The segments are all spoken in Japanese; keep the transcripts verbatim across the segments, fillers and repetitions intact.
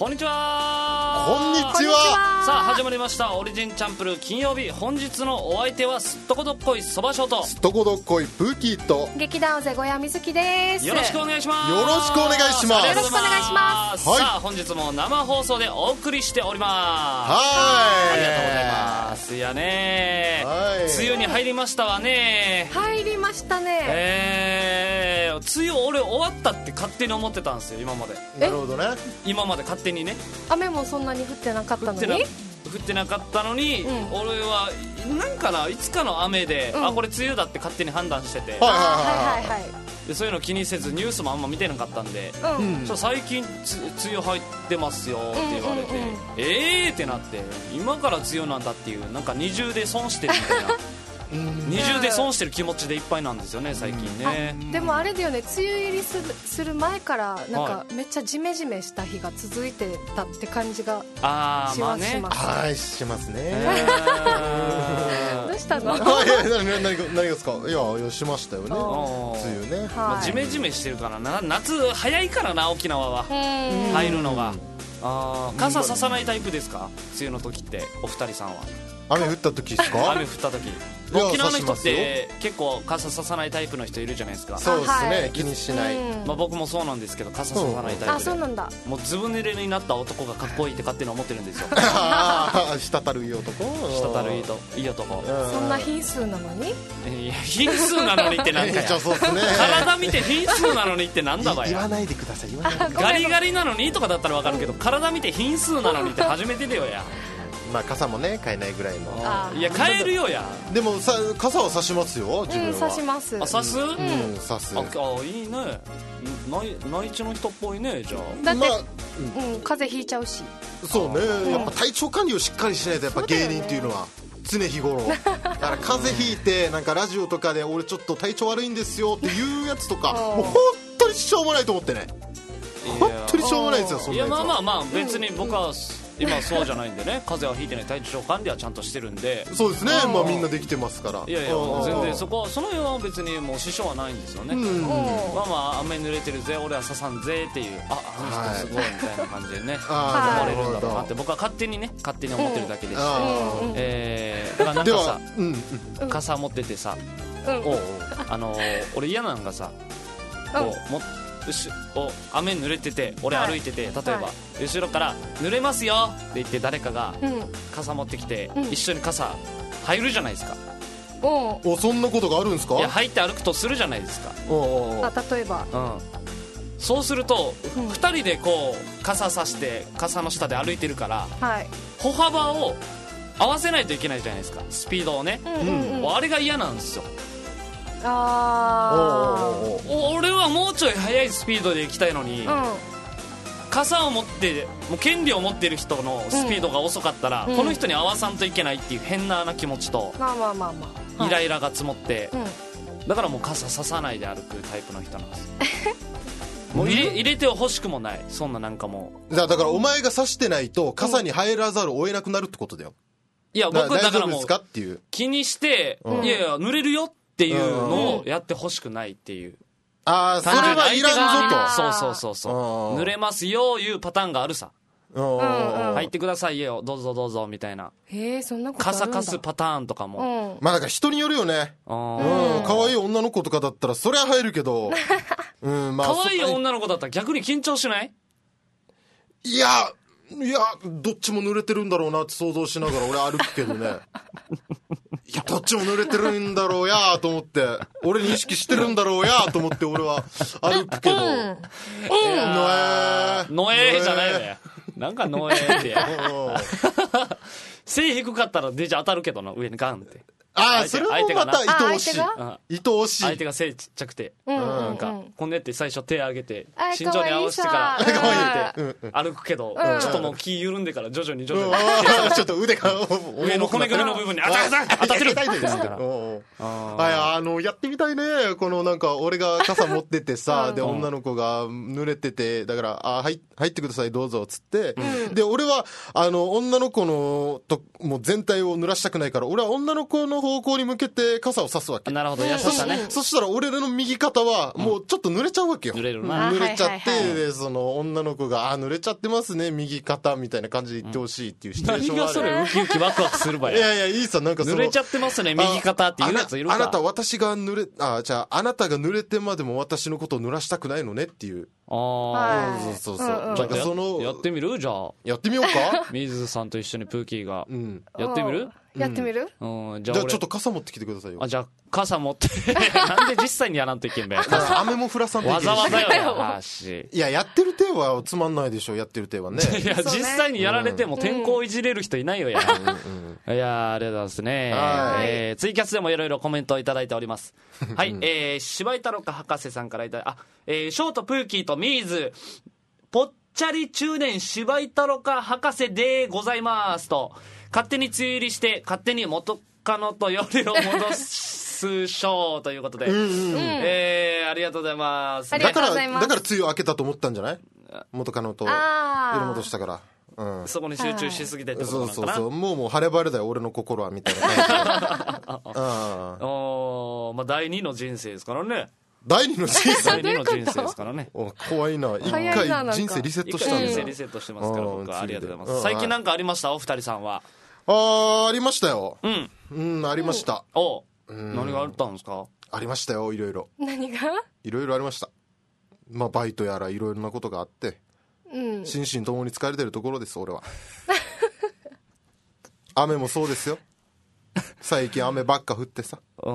こんにちは。 こんにちは。 さあ始まりましたオリジンチャンプル金曜日。本日のお相手はすっとこどっこいそばしょうとすっとこどっこいプーキーと劇団ぜごやみずきです。 よろしくお願いします。 よろしくお願いします。 よろしくお願いします。 はい、 さあ本日も生放送でお送りしております。 はい、 ありがとうございます。いやね、 はい、 梅雨に入りましたわね。 入りましたね。 えー、梅雨俺終わったって勝手に思ってたんですよ今まで。 なるほどね。 今まで勝手にね。 雨もそんなに降ってなかったのに降ってなかったのに、うん、俺はなんかないつかの雨で、うん、あこれ梅雨だって勝手に判断してて、 はいはいはいはい、 でそういうの気にせずニュースもあんま見てなかったんで、うん、ちょ最近つ梅雨入ってますよって言われて、うんうんうん、えーってなって、今から梅雨なんだっていうなんか二重で損してるみたいな二重で損してる気持ちでいっぱいなんですよね最近ね。 でもあれだよね、梅雨入りする、する前からなんかめっちゃジメジメした日が続いてたって感じがしはします。 はいしますね。 どうしたの？ 何がですか？いやいやしましたよね梅雨ね、 まあ、ジメジメしてるからな。夏早いからな沖縄は入るのが。あ傘ささないタイプですか梅雨の時ってお二人さんは。 雨降った時ですか？ 雨降った時沖縄の人って結構傘ささないタイプの人いるじゃないですか。 そうですね、はい、気にしない、 まあ、僕もそうなんですけど傘ささないタイプで、 あそうなんだ。もうずぶ濡れになった男がかっこいいって勝手に思ってるんですよ滴るいい男、 滴るいいといい男。 そんな品数なのに、 いや品数なのにってなんかやそうですね、 体見て品数なのにってなんだばや。 言わないでください、言わないでください。 ガリガリなのにとかだったら分かるけど、体見て品数なのにって初めてだよや。 まあ傘もね買えないぐらいの。 いや買えるよや。 でもさ傘は差しますよ自分は。 うん、差します。 あ差す？うん差す。 ああいいね。内内地の人っぽいねじゃあ。 だって、まあうん、風邪ひいちゃうし。 そうね、やっぱ体調管理をしっかりしないとやっぱ芸人っていうのは常日頃。だから風邪ひいてなんかラジオとかで俺ちょっと体調悪いんですよっていうやつとかもう本当にしょうもないと思ってね。本当にしょうもないですよそんなやつは。 いやまあまあまあ別に僕は。今はそうじゃないんでね風邪はひいてない、体調管理はちゃんとしてるんで。 そうですね、まあみんなできてますから。 いやいや全然そこその辺は別にもう支障はないんですよね。うんまあまあ雨濡れてるぜ俺は刺さんぜっていう、ああの人すごいみたいな感じでね思われるんだろうなって僕は勝手にね勝手に思ってるだけでして、えー、だからなんかさ、うん、傘持っててさ、うん、おあのー、俺嫌なのがさこうもっお雨濡れてて俺歩いてて、はい、例えば、はい、後ろから濡れますよって言って誰かが傘持ってきて、うん、一緒に傘入るじゃないですか。 おおそんなことがあるんですか？ いや入って歩くとするじゃないですか。 おおあ例えば、 うん、そうすると、うん、ふたりでこう傘さして傘の下で歩いてるから、はい、歩幅を合わせないといけないじゃないですかスピードをね、うんうんうん、あれが嫌なんですよ。 あ俺はもうちょい速いスピードで行きたいのに、うん、傘を持ってもう権利を持ってる人のスピードが遅かったら、うん、この人に合わさんといけないっていう変な気持ちと、 まあまあまあまあ、 イライラが積もって、うん、だからもう傘ささないで歩くタイプの人なんですもう入れ、入れてほしくもないそんななんかもうだからお前が差してないと傘に入らざるを得なくなるってことだよ。 いや僕だからもう気にして、 うん、 いやいや濡れるよっていうのをやってほしくないっていう、 ああそれはいらんぞと。 そうそうそうそう濡れますよいうパターンがあるさ。入ってくださいよどうぞどうぞみたいな。 へえそんなことあるんだ。 傘貸すパターンとかも、 うん、まあだから人によるよね。うん可愛い女の子とかだったらそれは入るけどうんまあ可愛い女の子だったら逆に緊張しない？ いやいやどっちも濡れてるんだろうなって想像しながら俺歩くけどねいやどっちも濡れてるんだろうやと思って俺に意識してるんだろうやと思って俺は歩くけど、うん、のえーのえーじゃないねなんかのえーって背低かったらデジ当たるけどな上にガンってああそれもまた愛おしい愛おしい相手が背ちっちゃくて、うん、なんかこんねって最初手上げて身長に合わせてから歩くけど、うん、ちょっともう気緩んでから徐々に徐々に、 うん、ちょっと腕が上の骨組みの部分に当たって当たってる痛いですからああのやってみたいね。このなんか俺が傘持っててさ、うん、で女の子が濡れててだからあ入入ってくださいどうぞっつって、うん、で俺はあの女の子のともう全体を濡らしたくないから俺は女の子のの方向に向けて傘を差すわけ。 なるほど、優しさね。 そしたら俺らの右肩はもうちょっと濡れちゃうわけよ。 濡れるな。 濡れちゃって、 はいはいはい、 でその女の子があ濡れちゃってますね右肩みたいな感じで言ってほしいっていうシチュエーションがある。 何がそれウキウキワクワクするばや。 いやいやいいさ、なんかその濡れちゃってますね右肩っていうやついるか。 あなた私が濡れあじゃああなたが濡れてまでも私のことを濡らしたくないのねっていう。 ああ、 そうそうそう、うんうん、 なんかそのやってみるじゃあやってみようか。 水さんと一緒にプーキーが、うん、やってみる。 やってみる、 うん、 じゃあ、じゃあちょっと傘持ってきてくださいよ。 あじゃあ傘持ってなんで実際にやらんといけんべ。 雨も降らさんといけんし。 わざわざよやし。 いややってる手はつまんないでしょ。やってる手はね。 いや実際にやられても天候いじれる人いないよや、うん、いやありがとうございますね。えー、ツイキャスでもいろいろコメントをいただいておりますはい、えー、柴井太郎か博士さんからいただいて、あ、えー、ショートプーキーとミーズぽっちゃり中年柴井太郎か博士でございますと、勝手に梅雨入りして勝手に元カノと夜を戻すショーということで、うんうん、えー、ありがとうございます。 だからだから梅雨明けたと思ったんじゃない。元カノと夜戻したから、うん、 そこに集中しすぎてってことなのかな。そうそうそう、 もうもう晴れ晴れだよ俺の心はみたいな感じでああ、まあ第二の人生ですからね。 第二の人生第二の人生ですからね。 怖いな。一回人生リセットしたんだ。 人生リセットしてますから僕は。ありがとうございます。最近なんかありましたお二人さんは。 あーありましたよ。 うんうんありました。 お何があったんですか。 ありましたよいろいろ。 何がいろいろありました。まあバイトやらいろいろなことがあって、うん、心身ともに疲れてるところです俺は雨もそうですよ。最近雨ばっか降ってさ、うん、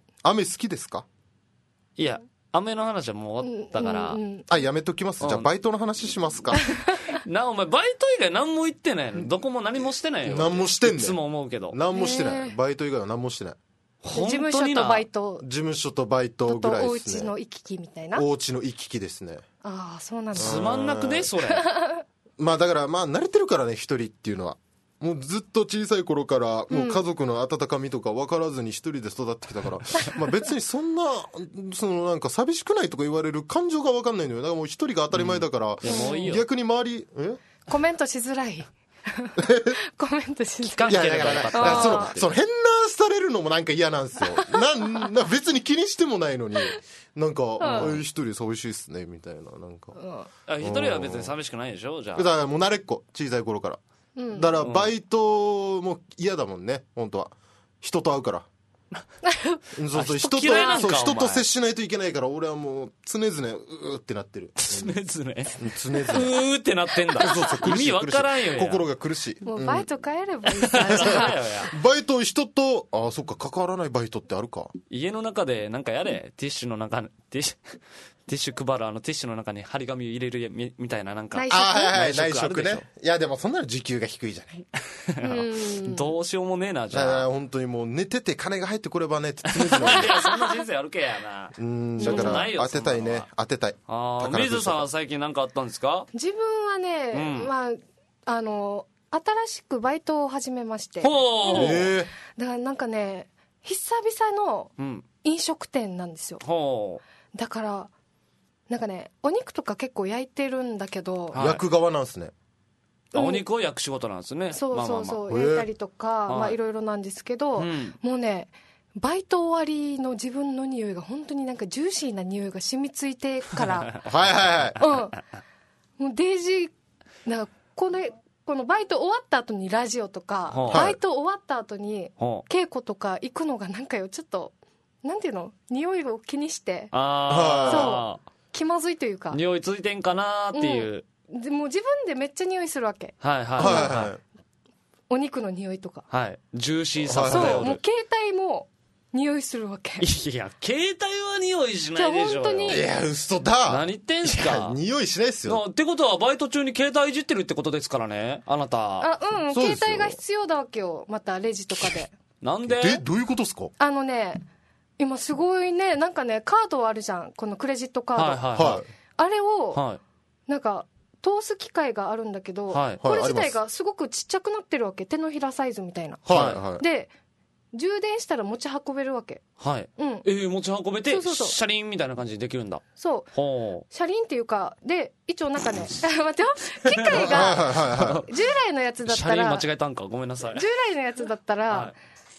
雨好きですか。 いや雨の話はもう終わったから、うんうん、 あやめときます、うん、じゃあバイトの話しますかなお前バイト以外何も言ってないの。どこも何もしてないよ。 何もしてんねん。 いつも思うけど何もしてない。バイト以外は何もしてない。 事務所とバイト。 事務所とバイトぐらいですね。 お家の行き来みたいな。 お家の行き来ですね。 ああそうなんだ。 つまんなくねそれまあだからまあ慣れてるからね一人っていうのは。もうずっと小さい頃からもう家族の温かみとか分からずに一人で育ってきたから、うん、まあ別にそんなそのなんか寂しくないとか言われる感情が分かんないのよ。だからもう一人が当たり前だから、うん、逆に周りえコメントしづらいコメントしづらい。 いやだからだからそのその変なされるのもなんか嫌なんですよ。なな別に気にしてもないのになんか、うん、一人寂しいっすねみたいななんか、 うん、一人は別に寂しくないでしょ。じゃあだからもう慣れっこ小さい頃から。だからバイトも嫌だもんね本当は。人と会うからそうそう 人, とそう人と接しないといけないから俺はもう常々うーってなってる。 常々常々うーってなってんだ。そうそう意味わからんよや。 心が苦しい。 もうバイト帰ればいいさ、 うん、バイト人とあそっか関わらないバイトってあるか。 家の中でなんかやれ、うん、ティッシュの中ティッシュティッシュ配るあのティッシュの中に張り紙を入れる み, みたいななんか内職。 あはいはい内職ね。いやでもそんなの時給が低いじゃないうんどうしようもねえな。じゃあ本当にもう寝てて金が入ってこればねって常 々いやそんな人生あるけやな。 うんだから当てたいね当てたい。 ああ水さんは最近何かあったんですか。 自分はね、うん、まああの新しくバイトを始めまして。 ほう、 えー、 だからなんかね久々の飲食店なんですよ、うん、 ほうだからなんかねお肉とか結構焼いてるんだけど、 はい、焼く側なんですね。 あお肉を焼く仕事なんですね。 そうそうそう、まあまあまあ、焼いたりとか、まあいろいろなんですけど、うん、もうねバイト終わりの自分の匂いが本当になんかジューシーな匂いが染みついてからはいはいはい、うん、もうデイジーなんかこれこのバイト終わった後にラジオとか、はい、バイト終わった後に稽古とか行くのがなんかよちょっとなんていうの匂いを気にしてあそう気まずいというか匂いついてんかなっていう、 うん、でもう自分でめっちゃ匂いするわけ。 はいはいはい、はい、 お肉の匂いとか、 はい、ジューシーさそうもう携帯も匂いするわけ。 いや携帯は匂いしないでしょ。 本当にいや嘘だ。 何言ってんすか。 匂いしないっすよ。 ってことはバイト中に携帯いじってるってことですからねあなた。 あうん携帯が必要だわけよまたレジとかで。 なんでえどういうことですか。 あのね今すごいねなんかねカードあるじゃんこのクレジットカード、 はいはいはい、 あれを、 はい、 なんか通す機械があるんだけど、 はい、 これ自体がすごくちっちゃくなってるわけ。手のひらサイズみたいな、 はいはい、 で充電したら持ち運べるわけ。 はい、うん、えー、持ち運べてそうそうそう車輪みたいな感じでできるんだ。 そうほう車輪っていうかで一応なんかね待ってよ機械が従来のやつだったら車輪間違えたんかごめんなさい。 従来のやつだったら、はい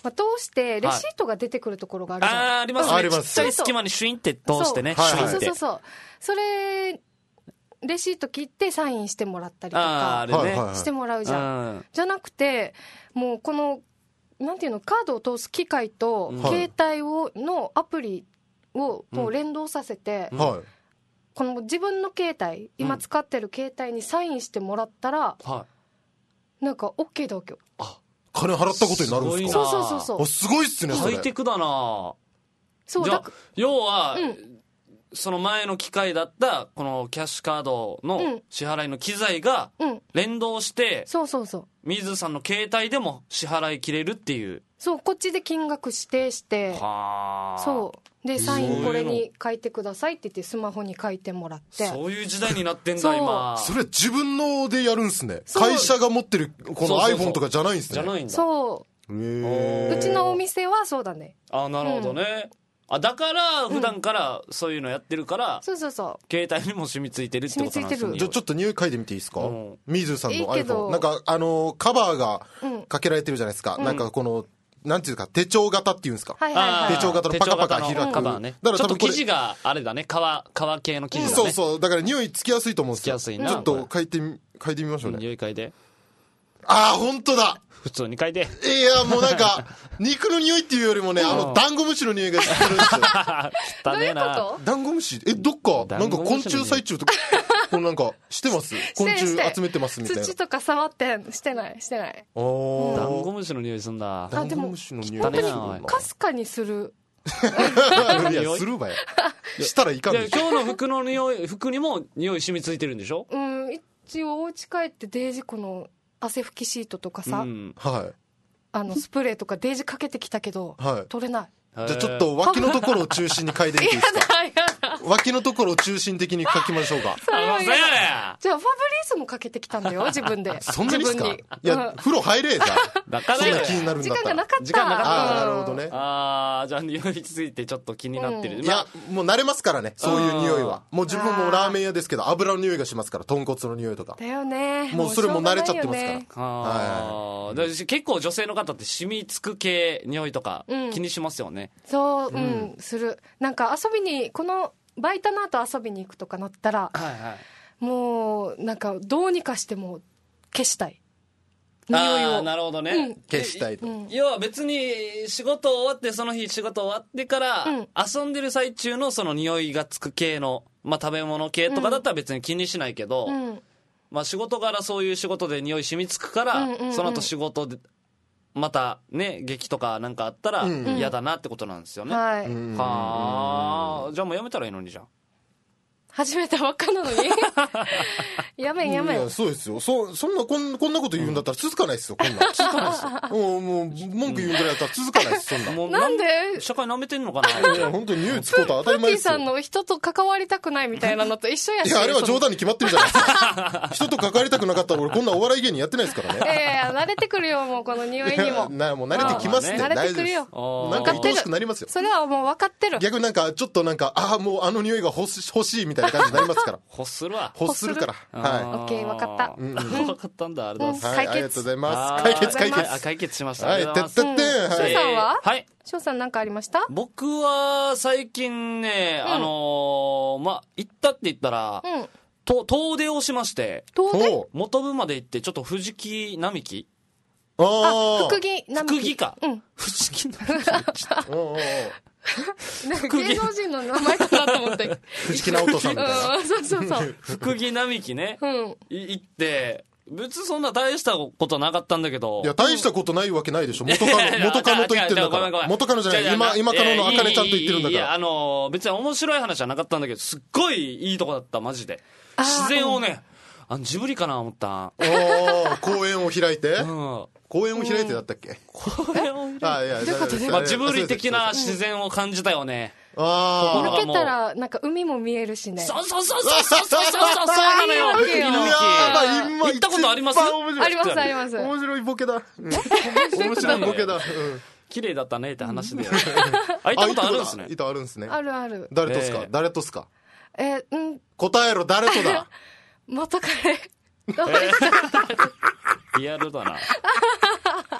まあ、通してレシートが出てくるところがあるじゃん、 はい、あーありますね。 あります。 ちっちゃい隙間にシュインって通してね。 そうシュインって。 そうそうそう。それレシート切ってサインしてもらったりとかあーあれね、 はいはいしてもらうじゃん、 うんじゃなくてもうこのなんていうのカードを通す機械とうん携帯をのアプリをこう連動させて、 うんはいこの自分の携帯今使ってる携帯にサインしてもらったら、 はなんか OK だわけよ。 金払ったことになるんですか？ すごいなそうそうそうそうあすごいっすねい。 それ。 ハイテクだな。じゃあそうだか要は、 うんその前の機械だったこのキャッシュカードの支払いの機材がうん連動して、 そうそうそう水さんの携帯でも支払い切れるっていう。 そうこっちで金額指定してはあ。 そうでサイそういうのンこれに書いてくださいって言ってスマホに書いてもらってそういう時代になってんそうだ今。 それ自分のでやるんすね。 そう会社が持ってるこのそうそうそう iPhone とかじゃないんすね。 じゃないんだ。 そうへーうちのお店はそうだね。 あ、なるほどね。あ、だから普段からそういうのやってるから、 そうそうそ携帯にも染みついてるってことなんですね。 染みついてるじゃあちょっと匂い嗅いでみていいですか？ うんミーズーさんのいいけど iPhone なんかあのカバーがうんかけられてるじゃないですか、なんかこのなんていうか手帳型っていうんですか、 うはいはいはいあー手帳型のパカパカ開く手帳型のカバーね。 だからちょっと多分これ生地があれだね。革、革系の生地だね。 そうそうだから匂いつきやすいと思うんですよ。 つきやすいなちょっと嗅いでみ嗅いでみましょうね、 匂い嗅いで。 ああ本当だ。 普通に嗅いで。 いやもうなんか肉の匂いっていうよりもね、あのダンゴムシの匂いがしてるんですよ。 どういうこ汚ねえな。 と？ ダンゴムシえどっかダンなんか昆ゴムシの匂い虫採集とかこうなんかしてます昆虫して集めてますみたいな。 土とか触ってしてないしてないおダンゴムシの匂いすんだ。 ダンゴムシの匂いがするな本当にかすかにする。 いやするばやしたらいかんででしょ。 今日の服の匂い、服にも匂い染みついてるんでしょ？ うん一応お家帰ってデージこの汗拭きシートとかさ、 うん。 はいあのスプレーとかデージかけてきたけど、 はい取れない。 じゃあちょっと脇のところを中心に嗅いでみていいですか？脇のところを中心的に書きましょうか。 あのせやねじゃあファブリースもかけてきたんだよ自分で。 そんなにですか？い自分にや、風呂入れじゃだからそんな気になるん時だったら。 間がなかった。 時間なかったああ、なるほどね。 あー、じゃあ匂いついてちょっと気になってる。 うんいや、もう慣れますからね、そういう匂いは。もう自分もラーメン屋ですけど、油の匂いがしますから、豚骨の匂いとか。 だよね。 もうそれも慣れちゃってますから。 あーだから結構女性の方って染みつく系匂いとかうん気にしますよね。 そう、うん、する。なんか遊びに、このバイトの後遊びに行くとかなったら、 はいはい。 もう、なんかどうにかしても消したい。匂いあーを。 なるほどね。 うん消したいと。 うん要は別に仕事終わってその日仕事終わってからうん遊んでる最中のその匂いがつく系の、まあ、食べ物系とかだったら別に気にしないけど、 うん。 まあ、仕事柄そういう仕事で匂い染みつくから、 うんうんうんその後仕事でまたね劇とかなんかあったらうん嫌だなってことなんですよね、 はい。 うんはあじゃあもうやめたらいいのにじゃん。 始めたばっかなのに。やめんやめんいや。そうですよ。そ、そんな、こんこんなこと言うんだったら続かないですよ、こんな。続かないですよ。もう、もう、文句言うぐらいだったら続かないです、そんな。 もうなんで社会舐めてんのかないや、本当に匂いつくことは当たり前ですよプーティーさん。の人と関わりたくないみたいなのと一緒やし。 いや、あれは冗談。 談に決まってるじゃないですか。人と関わりたくなかったら俺こんなお笑い芸人やってないですからね。 いやいや、慣れてくるよ、もうこの匂いにも。 なもう慣れてきますね。 まあまあね慣れてくるよ大丈夫ですなんか愛おしくなりますよ。 それはもう分かってる。 逆になんか、ちょっとなんか、ああ、もうあの匂いが欲し欲しいみたいな感じになりますから。 欲するわ。 欲するから。はオッケーわかったうん分かったんだあれだ、 うんい。はい、 解決ありがとうございます。 あー解決、解決。 あ解決しました。 はい、 ありがとうございますてってってん。はい。 翔さんははい。 翔さんなんかありました？ 僕は最近ね、あのーまあ行ったって言ったら、 うん。 と遠出をしまして遠出？ おう元部まで行ってちょっと藤木並木ああ、 あ。 福木並木。 福木かうん。 藤木並木おうおうおうなんか芸能人の名前かなと思って。 藤木直人さんみたいな。 うん、そうそうそう。 福木並木ね、 うん。 い行って別にそんな大したことなかったんだけどいや、大したことないわけないでしょ。元カノ、 いやいや元カノと言ってんだから。 ごめんごめん元カノじゃない。今、今カノのあかねちゃんと言ってるんだいやいやから。 あの別に面白い話はなかったんだけどすっごいいいとこだったマジであー自然をね、あのジブリかな思ったおー、公園を開いてうん公園を開いてだったっけこれをあ、いや、 どういうことじゃあまあ、ジブリ的なそうです自然を感じたよね。 あ抜けたら、なんか海も見えるしね。 そうそうそうそうそうそうそうそうなのよ。 いいわけよ福木並木いやー今行ったことあります一番面白いありますあります。 面白いボケだ。うん面白いボケだ。うん綺麗だったねって話で。あ、行ったことあるんですねあ。板あるんですね。 あるある。 誰とっすかえー誰とっすかえー、うん、 答えろ、誰とだ元彼。 リアルだな。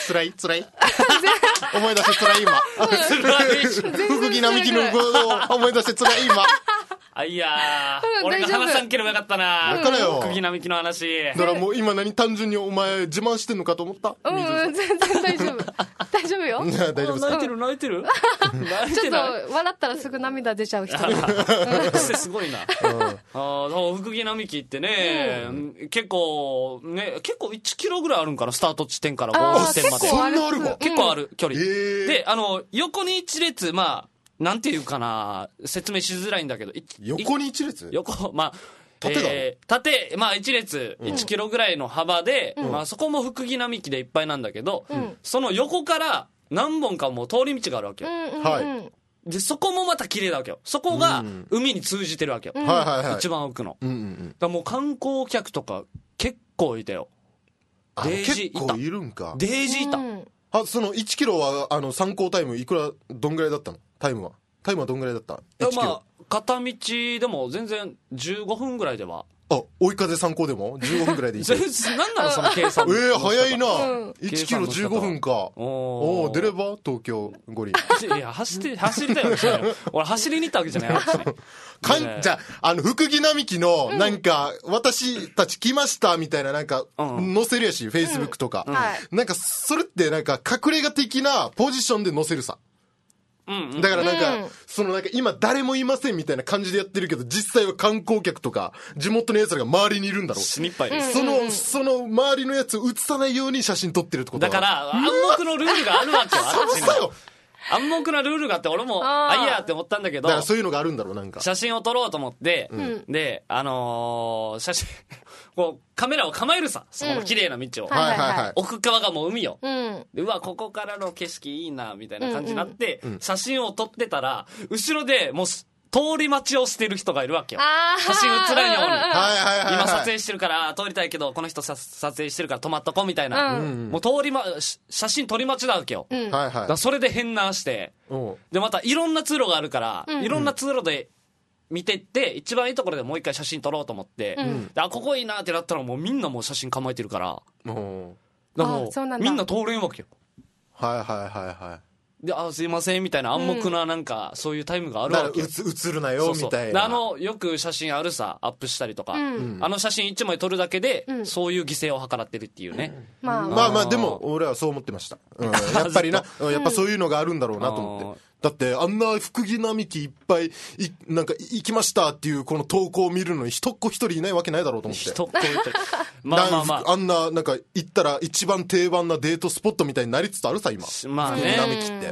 つらいつらい思い出してつらい今福木並木のことを思い出してつらい今あいやー俺が話さんければよかったな。 だからよ福木並木の話だからもう今何単純にお前自慢してんのかと思った。 うん全然大丈夫大丈夫よいや大丈夫ですか。 泣いてる泣いてる泣いちょってないと笑ったらすぐ涙出ちゃう人すごいな、うん、あ福木並木ってね、うん、結構ね結構いちキロぐらいあるんかなスタート地点からゴール地点まで。 そんなあるか。 結構ある距離、 えー、 であの横に一列まあなんていうかな説明しづらいんだけど横に一列横まあ縦だろ、 えー、縦まあ一列いちキロぐらいの幅で、 うんまあ、そこも福木並木でいっぱいなんだけど、 うん、 その横から何本かもう通り道があるわけよ、 うんうんうん、 はいでそこもまた綺麗だわけよ。そこが海に通じてるわけよ、 うん、はいはいはい一番奥の、 うんうんうん、 だからもう観光客とか結構いたよ。 デージいた。結構いるんか。 デージいた、うん、 あそのいちキロはあの参考タイムいくらどんぐらいだったの。タイムはタイムはどんぐらいだった。いちキロ、まあ、 片道でも全然じゅうごふんぐらいでは。 あ追い風参考でもじゅうごふんぐらいでいい何なのその計算えー、早いな、うん、いちキロじゅうごふんか。おお出れば東京五輪いや走って走りたいわけじゃない俺走りに行ったわけじゃないかんじゃあ、あの福木並木のなんか、うん、私たち来ましたみたいななんか、うん、載せるやしフェイスブックとか、うん、なんかそれってなんか隠れ家的なポジションで載せるさ。うんうん、だからなんか、うん、そのなんか今誰もいませんみたいな感じでやってるけど実際は観光客とか地元のやつらが周りにいるんだろう。 死にっぱいです。 そのその周りのやつを映さないように写真撮ってるってことだから暗黙のルールがあるわけよ。 そうそうよ。 暗黙なルールがあって俺もあいやって思ったんだけど、 だからそういうのがあるんだろう。なんか写真を撮ろうと思って、うん、であのー、写真こうカメラを構えるさその綺麗な道を、うんはいはいはい、奥側がもう海よ、うん、でうわここからの景色いいなみたいな感じになって、うんうん、写真を撮ってたら後ろでもう通り待ちをしてる人がいるわけよ。写真写らんように、今撮影してるから通りたいけどこの人撮影してるから止まっとこうみたいな、うん、もう通り、ま、写真撮り待ちだわけよ、うん、だからそれで変なして、うん、でまたいろんな通路があるから、うん、いろんな通路で見てって一番いいところでもう一回写真撮ろうと思って、うん、であここいいなってなったらもうみんなもう写真構えてるから、うん、だからもうみんな通れんわけよ。 はいはいはいはい。 であすいませんみたいな暗黙ななんかそういうタイムがあるわけよ。 だから映るなよみたいな。 あのよく写真あるさアップしたりとか、うん、あの写真いちまい撮るだけで、うん、そういう犠牲を図らってるっていうね、 うん、まあまあまあでも俺はそう思ってました、うん、やっぱりなやっぱそういうのがあるんだろうなと思って。だってあんな福木並木いっぱいいなんか行きましたっていうこの投稿を見るのに一っ子一人いないわけないだろうと思って。 一っ子一人まあまあまああんななんか行ったら一番定番なデートスポットみたいになりつつあるさ今。 まあね福木並木って、うん、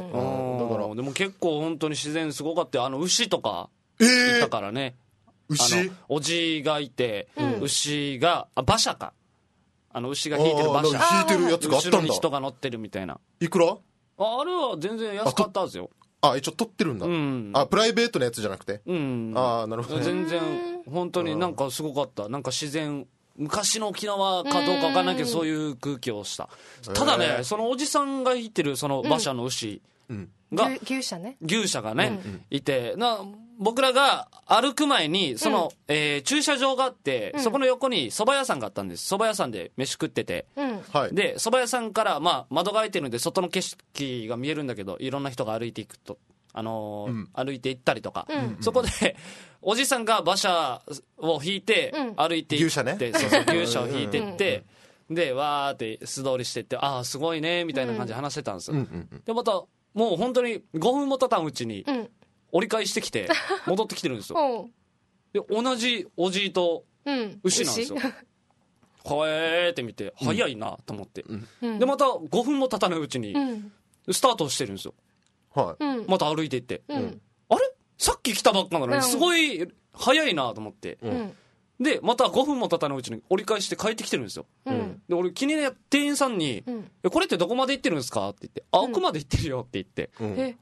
だからでも結構本当に自然すごかったよ。あの牛とかいたからね、 えー、牛おじがいて、うん、牛があ馬車かあの牛が引いてる馬車引いてるやつがあったんだ。 後ろに人が乗ってるみたいな。 いくら あ, あれは全然安かったんですよ。 あ一応撮ってるんだ、うん、あプライベートのやつじゃなくて、うん、あなるほど、ね、 全然本当になんかすごかった。なんか自然昔の沖縄かどうか分かんないけどそういう空気をした。ただねそのおじさんが引いてるその馬車の牛が、うん、 牛車ね牛車がね、うん、いてな僕らが歩く前にその、うんえー、駐車場があって、うん、そこの横に蕎麦屋さんがあったんです。蕎麦屋さんで飯食ってて、うん、で蕎麦屋さんから、まあ、窓が開いてるんで外の景色が見えるんだけどいろんな人が歩いていくと、あのーうん、歩いて行ったりとか、うん、そこでおじさんが馬車を引いて歩いていって、 牛車ねそうそう牛車を引いていってでわーって素通りしてってああすごいねみたいな感じで話してたんですよ、うんうんうん、でまたもう本当にごふんも経たんうちに、うん折り返してきて戻ってきてるんですよで同じおじいと牛なんですよ、うん、はえーって見て早いなと思って、うん、でまたごふんも経たないうちにスタートしてるんですよ、はい、また歩いていって、うん、あれさっき来たばっかなのにすごい早いなと思って、うん、でまたごふんも経たないうちに折り返して帰ってきてるんですよ、うん、で俺気になって店員さんに、うん、これってどこまで行ってるんですかって言って、あ奥まで行ってるよって言って、うん、は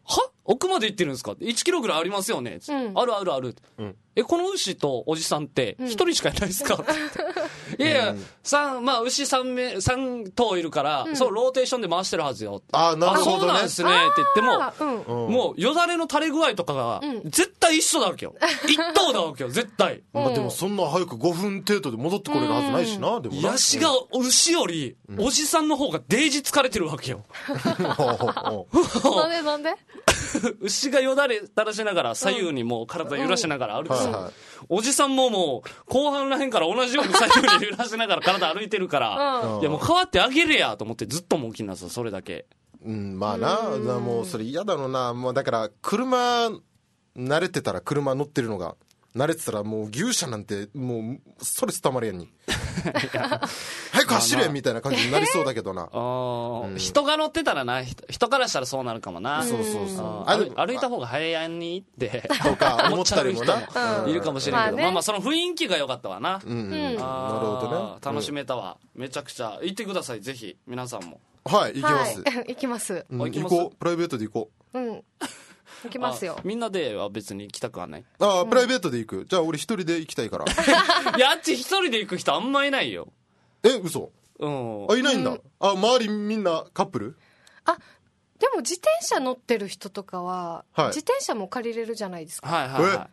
奥まで行ってるんですかいちキロぐらいありますよね、うん、あるあるある、うん、えこの牛とおじさんって一人しかいないですか、うん、いやいや、うん、さんまあ牛3名さん頭いるから、うん、そうローテーションで回してるはずよ。 あなるほど、ね、 そうなんですねって言っても、うん、もうよだれの垂れ具合とかが絶対一緒だわけよ、一頭だわけよ絶対、 うん、まあ、でもそんな早くごふん程度で戻ってこれるはずないしな、うん、でもなヤシが牛よりおじさんの方がデージ疲れてるわけよ、 なんでなんで牛がよだれ垂らしながら左右にもう体揺らしながら歩くし、うんはいはい、おじさんももう後半らへんから同じように左右に揺らしながら体歩いてるから、うん、いやもう変わってあげれやと思ってずっともう気になるんですよそれだけ。 うんまあな、うん、もうそれ嫌だろうな。もうだから車慣れてたら車乗ってるのが慣れてたらもう牛舎なんてもうストレスたまるやんに早く走れみたいな感じになりそうだけどな、 うん、人が乗ってたらな 人, 人からしたらそうなるかもな、 そうそうそう、 歩, 歩いた方が早いにってとか思ったりもないるかもしれんけど、まあ、ね、まあまあその雰囲気が良かったわな、 うんうん、なるほどね、 楽しめたわ、めちゃくちゃ行ってくださいぜひ皆さんも。 はい行きます、 はい、行きます、 うん、行こうプライベートで行こう。うん行きますよ。 みんなでは別に行きたくはない。 ああ、うん、プライベートで行く。じゃあ俺一人で行きたいからいやあっち一人で行く人あんまいないよ。 え嘘、 うん、 あいないんだ、うん、あ周りみんなカップル。 あでも自転車乗ってる人とかは、はい、自転車も借りれるじゃないですか。 はいはいはい、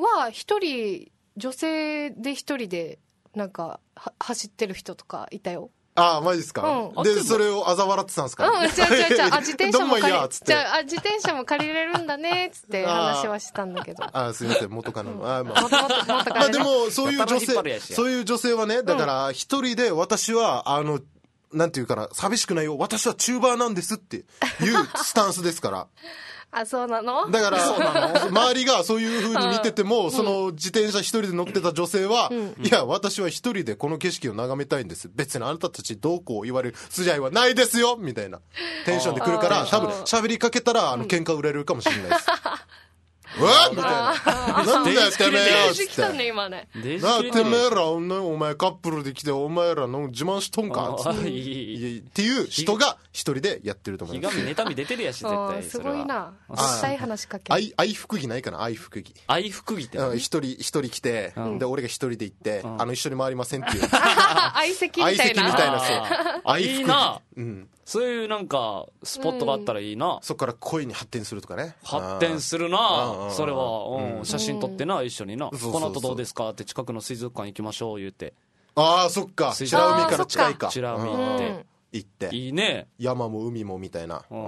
は一人女性で一人でなんかは走ってる人とかいたよ。 ああマジですか、うん、でそれを嘲笑ってたんですか。 うん違う違う違うあ自転車も借りじゃあ自転車も借りれるんだねっつって話はしたんだけどああすいません元カノの、うん、あまあ、 もっともっともっとまあでもそういう女性そういう女性はねだから一人で私はあのなんていうかな寂しくないよ私はチューバーなんですっていうスタンスですからあそうなの。 だから周りがそういう風に見てても、うん、その自転車一人で乗ってた女性は、うん、いや私は一人でこの景色を眺めたいんです、別にあなたたちどうこう言われる筋合いはないですよみたいなテンションで来るから多分喋りかけたらあの喧嘩売れるかもしれないです、うわみたいななんだよてめえよっつって今ねなあてめえらお前カップルで来てお前らの自慢しとんかっつってっていう人が一人でやってると思います。 ひがみ妬み出てるやし絶対すごいな絶対話しかけ愛愛福着ないかな愛福着愛福着って一人一人来て、うん、で俺が一人で行って、うん、あの一緒に回りませんっていう相席みたいな相席みたいなそう愛福着いいな、 うん、 そういうなんかスポットがあったらいいな、うん、 そっから恋に発展するとかね。 発展するなそれは、うんうん、写真撮ってな一緒にな、うん、この後どうですかって近くの水族館行きましょう言うて。ああそっか白海から近いか白海行って、うん行っていいね山も海もみたいな、うん、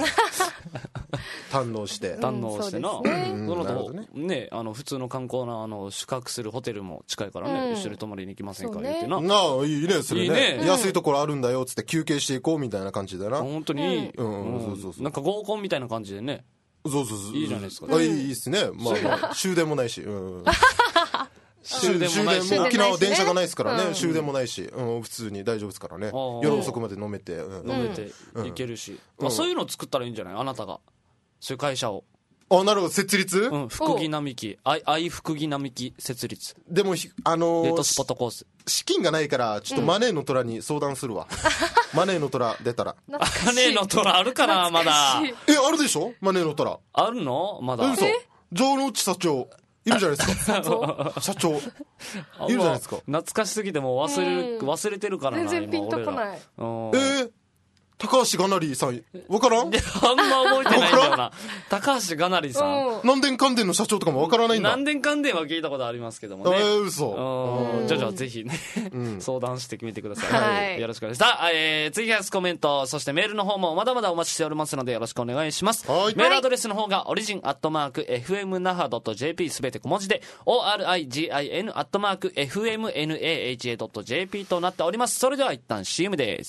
堪能して堪能してな、うん、そのとね、ねあの普通の観光のあの宿泊するホテルも近いからね、うん、一緒に泊まりに行きませんか、ね、言ってななあいいねそれねいいね安いところあるんだよっつって休憩していこうみたいな感じだな本当にいい、 うんうん、そうそうそうなんか合コンみたいな感じでねそうそうそういいじゃないですか、 ね、あいいっすね、まあまあ、終電もないし、うん終電もないし、 沖縄は電車がないですからね、うん、終電もないし、うん、普通に大丈夫ですからね、夜遅くまで飲めて、うん、 飲めていけるし、うん、あそういうの作ったらいいんじゃないあなたがそういう会社を。 あなるほど設立、 うん、福木並木愛愛福木並木設立でもあのー、 デートスポットコース資金がないからちょっとマネーの虎に相談するわ、うん、マネーの虎出たらマネーの虎あるかなまだえあるでしょマネーの虎あるのまだ嘘城之内社長いるじゃないですか社長いるじゃないですか懐かしすぎてもう忘れる、うん、忘れてるからな全然ピンとこないえー高橋がなりさん分からんいやあんま覚えてないんだよな高橋がなりさん南電関電の社長とかも分からないんだ南電関電は聞いたことありますけどもねえー嘘じゃあじゃあぜひね、うん、相談して決めてください、 はい、 よろしくお願いします。さあ、えー、ツイキャスコメントそしてメールの方もまだまだお待ちしておりますのでよろしくお願いします。メールアドレスの方がオリジンアットマーク エフエムナハドットジェーピー すべて小文字で オーアールアイジン アットマーク エフエムナハ ドットジェーピー となっております。それでは一旦 シーエム です。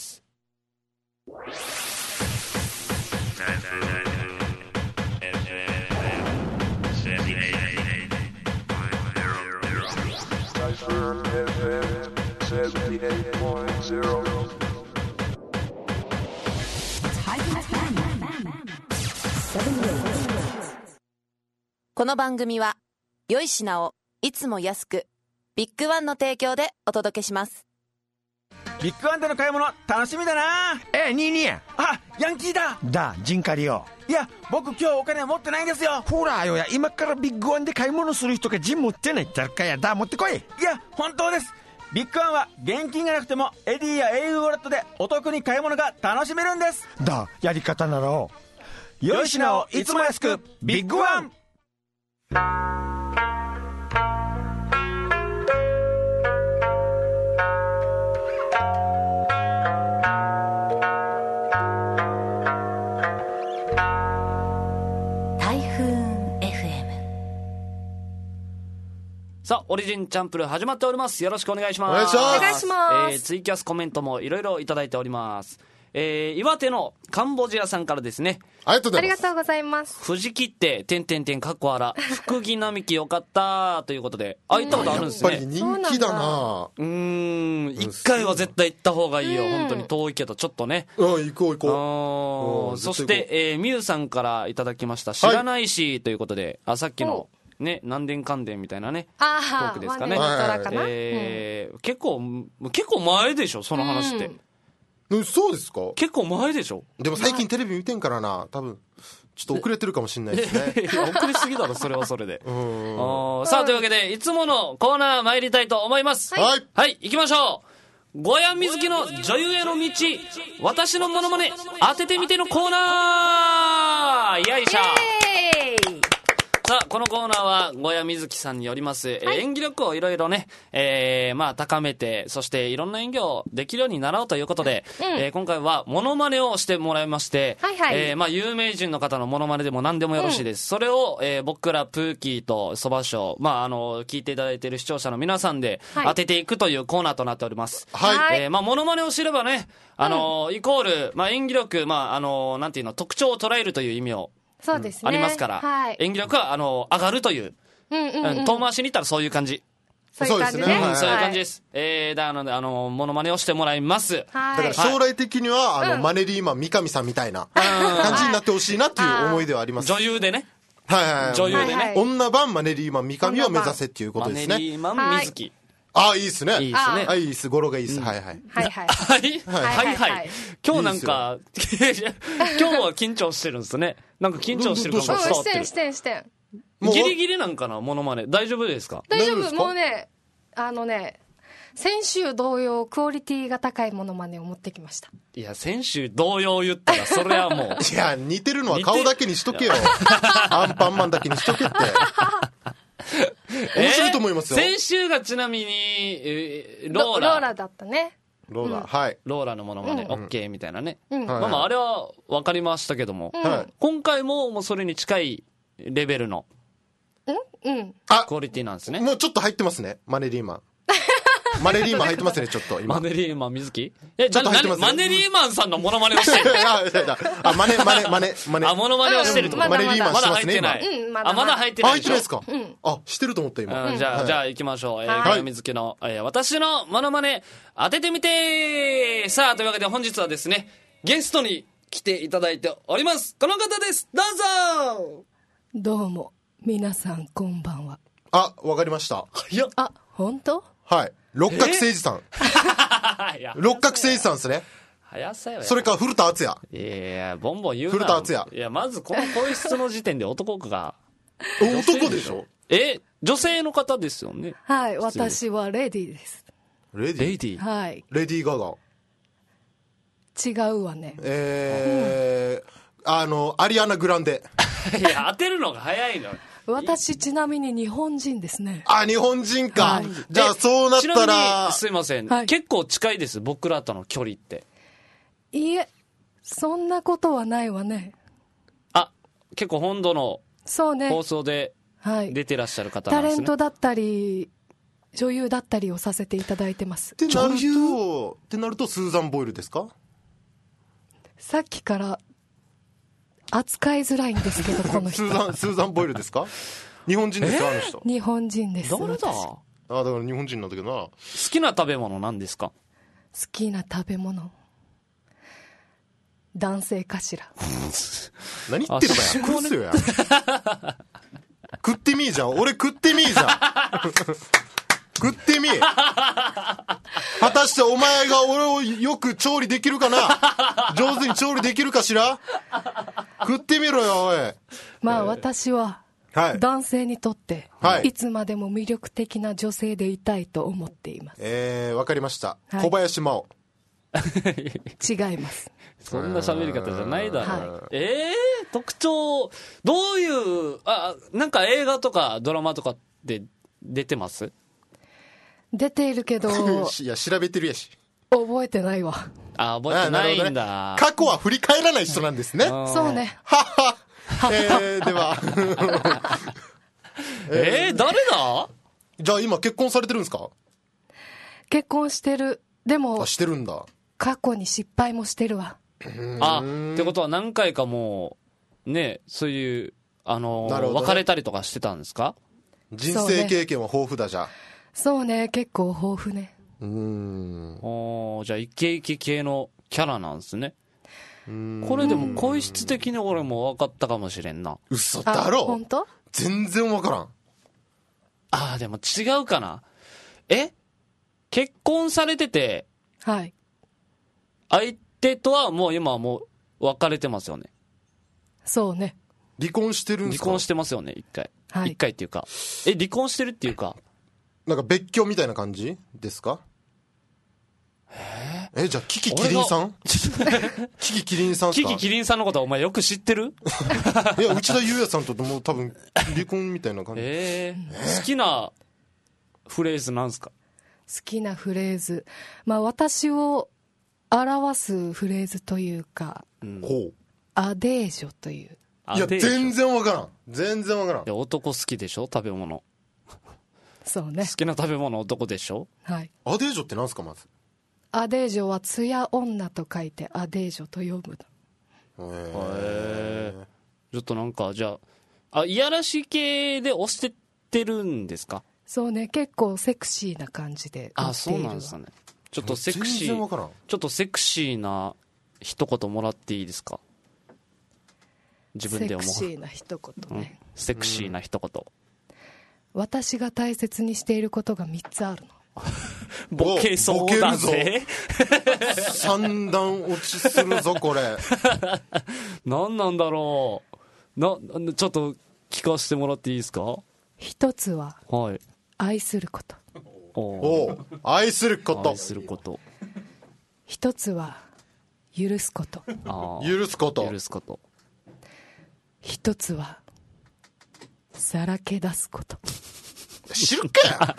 この番組は良い品をいつも安くビッグワンの提供でお届けします。 ビッグワンでの買い物楽しみだな。 え、ニーニー。 あ、ヤンキーだ。 だ、ジンカリよ。 いや、僕今日お金持ってないんですよ。 ほらよや、今からビッグワンで買い物する人がジン持ってないって言ったらかや。だ、持ってこい。 いや、本当です。ビッグワンは現金がなくてもエディや エーユー ウォレットでお得に買い物が楽しめるんです。 だ、やり方ならよ良い品をいつも安く、ビッグワン。 さあ、オリジンチャンプル始まっております。よろしくお願いします。 お願いします。 お願いします。 えー、ツイキャスコメントもいろいろいただいております。えー、岩手のカンボジアさんからですね。 ありがとうございます。 ありがとうございます。 藤木って、てんてんてんかっこあら、福木並木よかったということで、あ、行ったことあるんですね。 やっぱり人気だな。 うーん、一回は絶対行った方がいいよ。本当に遠いけど、ちょっとね。 うん、行こう行こう。 そして、えー、みゆさんからいただきました、知らないしということで、あ、さっきの、ね、南電関電みたいなね、 あトークですかね。えー、結構、結構前でしょ、その話って。 うん、そうですか？ 結構前でしょ。 でも最近テレビ見てんからな、多分ちょっと遅れてるかもしれないですね。 遅れすぎだろ、それはそれで。うんさあ、というわけでいつものコーナー参りたいと思います。 はい、 はい、行きましょう。ゴヤみずきの女優への道、私のモノマネ当ててみてのコーナー。よいしょ。さあ、このコーナーは、ゴヤみずきさんによります、はい、えー、演技力をいろいろね、えー、まあ、高めて、そしていろんな演技をできるようになろうということで、うん、えー、今回は、モノマネをしてもらいまして、はいはい、えー、まあ、有名人の方のモノマネでも何でもよろしいです。うん、それを、えー、僕ら、プーキーとそばしょう、まあ、あの、聞いていただいている視聴者の皆さんで、当てていくというコーナーとなっております。はい。えー、まあ、モノマネを知ればね、あの、うん、イコール、まあ、演技力、まあ、あの、なんていうの、特徴を捉えるという意味を、 そうですね、 ありますから、はい、演技力はあの上がるという、うんうんうん、遠回しに言ったらそういう感じ。 そういう感じね。そうですね、 うん、そういう感じです。はい、えー、だからあのモノマネをしてもらいます。 はい、だから将来的には、はい、あの、うん、マネリーマン三上さんみたいな感じになってほしいなっていう思いではあります。 女優でね。 はいはいはい。 女優でね。はいはい、 女版マネリーマン三上を目指せっていうことですね。 マネリーマン水木。 ああ、いいっすね。 いいっすね。 はい、いいっす。語呂がいいっす。はいはい。 はいはい。 はいはいはい。今日なんか、今日は緊張してるんですね。なんか緊張してる感が伝わってる。 してんしてんしてん。ギリギリなんかな、モノマネ。大丈夫ですか？ 大丈夫。もうね、あのね、先週同様、クオリティが高いモノマネを持ってきました。 いや、先週同様言ったら、それはもう。 いや、似てるのは顔だけにしとけよ。アンパンマンだけにしとけって。面白いと思いますよ。 先週がちなみに、えー、ローラ。 ローラだったね。 ローラ、うん、はい。 ローラのものまね、オッケーみたいなね。 うん、 まあまあ、あれは分かりましたけども、うん、今回ももうそれに近いレベルの、 うん、 クオリティなんですね。 もうちょっと入ってますね、マネリーマン。マネリーマン入ってますね、ちょっと今。 マネリーマン水木え、ちょっと入ってますね。マネリーマンさんのモノマネをしてる。 あ、マネ、マネ、マネ、マネ。 あ、モノマネをしてるってこと。 マネリーマンしてますね、 今。あ、まだ入ってない。 入ってないですか？あ、してると思った今。 じゃあ、じゃあ行きましょう。えー、ゴヤ水木の、えー、私のモノマネ当ててみて。さあ、というわけで本日はですね、ゲストに来ていただいております。この方です。どうぞ。 どうも、皆さんこんばんは。 あ、わかりました。 いや。 あ、本当？ はい。六角誠治さん。六角誠治さんですね。 早さよ。 それから古田敦也。 いや、ボンボン言うな。 古田敦也。 いや、まずこの声質の時点で男が。 男でしょ？ え、女性の方ですよね。 はい、私はレディーです。 レディー？ レディー。 はい。 レディーガガ。 違うわね。 えー、うん、あの、アリアナ・グランデ。 いや、当てるのが早いの。 私ちなみに日本人ですね。 あ、日本人か。はい、じゃあそうなったら。ちなみにすいません、はい、結構近いです、僕らとの距離って。 いえ、そんなことはないわね。 あ、結構本土の放送で出てらっしゃる方なんですね。 タレントだったり女優だったりをさせていただいてます。 ってなると、ってなるとスーザン・ボイルですか？ さっきから扱いづらいんですけど、この人。 スーザン、スーザン・ボイルですか？日本人ですか、あの人。 日本人です。 誰だ？ あ、だから日本人なんだけどな。好きな食べ物なんですか？ 好きな食べ物。男性かしら。 何言ってるかや。食っすよや。食ってみーじゃん。俺食ってみーじゃん。食ってみー。は果たしてお前が俺をよく調理できるかな上手に調理できるかしら食ってみろよ、おい。 まあ私は、 はい。 男性にとって、 はい、 いつまでも魅力的な女性でいたいと思っています。 えー、わかりました。 はい、 小林真央。 違います。 そんな喋り方じゃないだろう。 はい、 えー、特徴、どういう、あ、なんか映画とかドラマとかで出てます？ 出ているけど、 いや、調べてるやし。 覚えてないわ。 あ、覚えてないんだ。 ね、過去は振り返らない人なんですね。 そうね。 はは。えー、では。 えー、誰だ？ じゃあ今結婚されてるんですか？ 結婚してる。でも、 あ、してるんだ。 過去に失敗もしてるわ。 あ、ってことは何回かもう、ね、そういう、あのーね、別れたりとかしてたんですか？ 人生経験は豊富だじゃ。 そうね、結構豊富ね。 うーん。 おじゃあイケイケ系のキャラなんですね。これでも声質的に俺も分かったかもしれんな。 嘘だろ？ 本当？ 全然分からん。 ああ、でも違うかな。え？結婚されてて、 はい。 相手とはもう今はもう別れてますよね。 そうね。 離婚してるんですか？ 離婚してますよね、一回。 はい。 一回っていうか。え、離婚してるっていうか。 なんか別居みたいな感じですか？ええ、じゃあキキキリンさんキキキリンさんすか？ キキキリンさんのことはお前よく知ってる？ いや、内田裕也さんともう多分離婚みたいな感じ。 えー、好きなフレーズなんすか？ 好きなフレーズ、まあ私を表すフレーズというか、 うん、ほう、 アデージョという。 いや、全然わからん。全然わからん。いや、男好きでしょ、食べ物。 そうね。 好きな食べ物男でしょ。 はい。 アデージョってなんすか、まず。 アデージョはつや女と書いてアデージョと呼ぶの。へえ。ちょっとなんか、じゃあ、あ、いやらしい系で押してってるんですか？ そうね、結構セクシーな感じで。 あ、そうなんですかね。ちょっとセクシー、ちょっとセクシーな一言もらっていいですか？自分で思う。 セクシーな一言ね。 うん、セクシーな一言。 私が大切にしていることがみっつあるの。 ボケそうだぜ。 三段落ちするぞ、これ。 何なんだろう。な、ちょっと聞かせてもらっていいですか？ 一つは、 はい。 愛すること。 おお、愛すること。 愛すること。 一つは、許すこと。 あ、許すこと。 許すこと。 一つは、さらけ出すこと。 知るか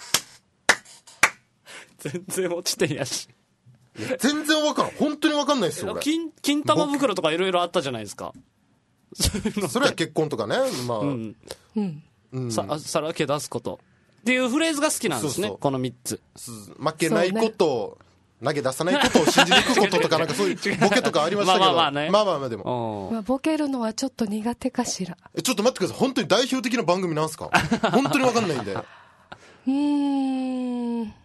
全然落ちてんやし。 全然わからん。本当にわかんないですよ、俺。 金、金玉袋とかいろいろあったじゃないですか。 それは結婚とかね。まあ。うん。 うん。 さ、さらけ出すこと。っていうフレーズが好きなんですね。そうそう、このみっつ。 負けないことを、ね、投げ出さないことを信じに行くこととか、なんかそういうボケとかありましたけど。まあまあまあね。まあまあまあでも。 まあ、ボケるのはちょっと苦手かしら。 え、ちょっと待ってください。本当に代表的な番組なんすか？本当にわかんないんで。 うーん。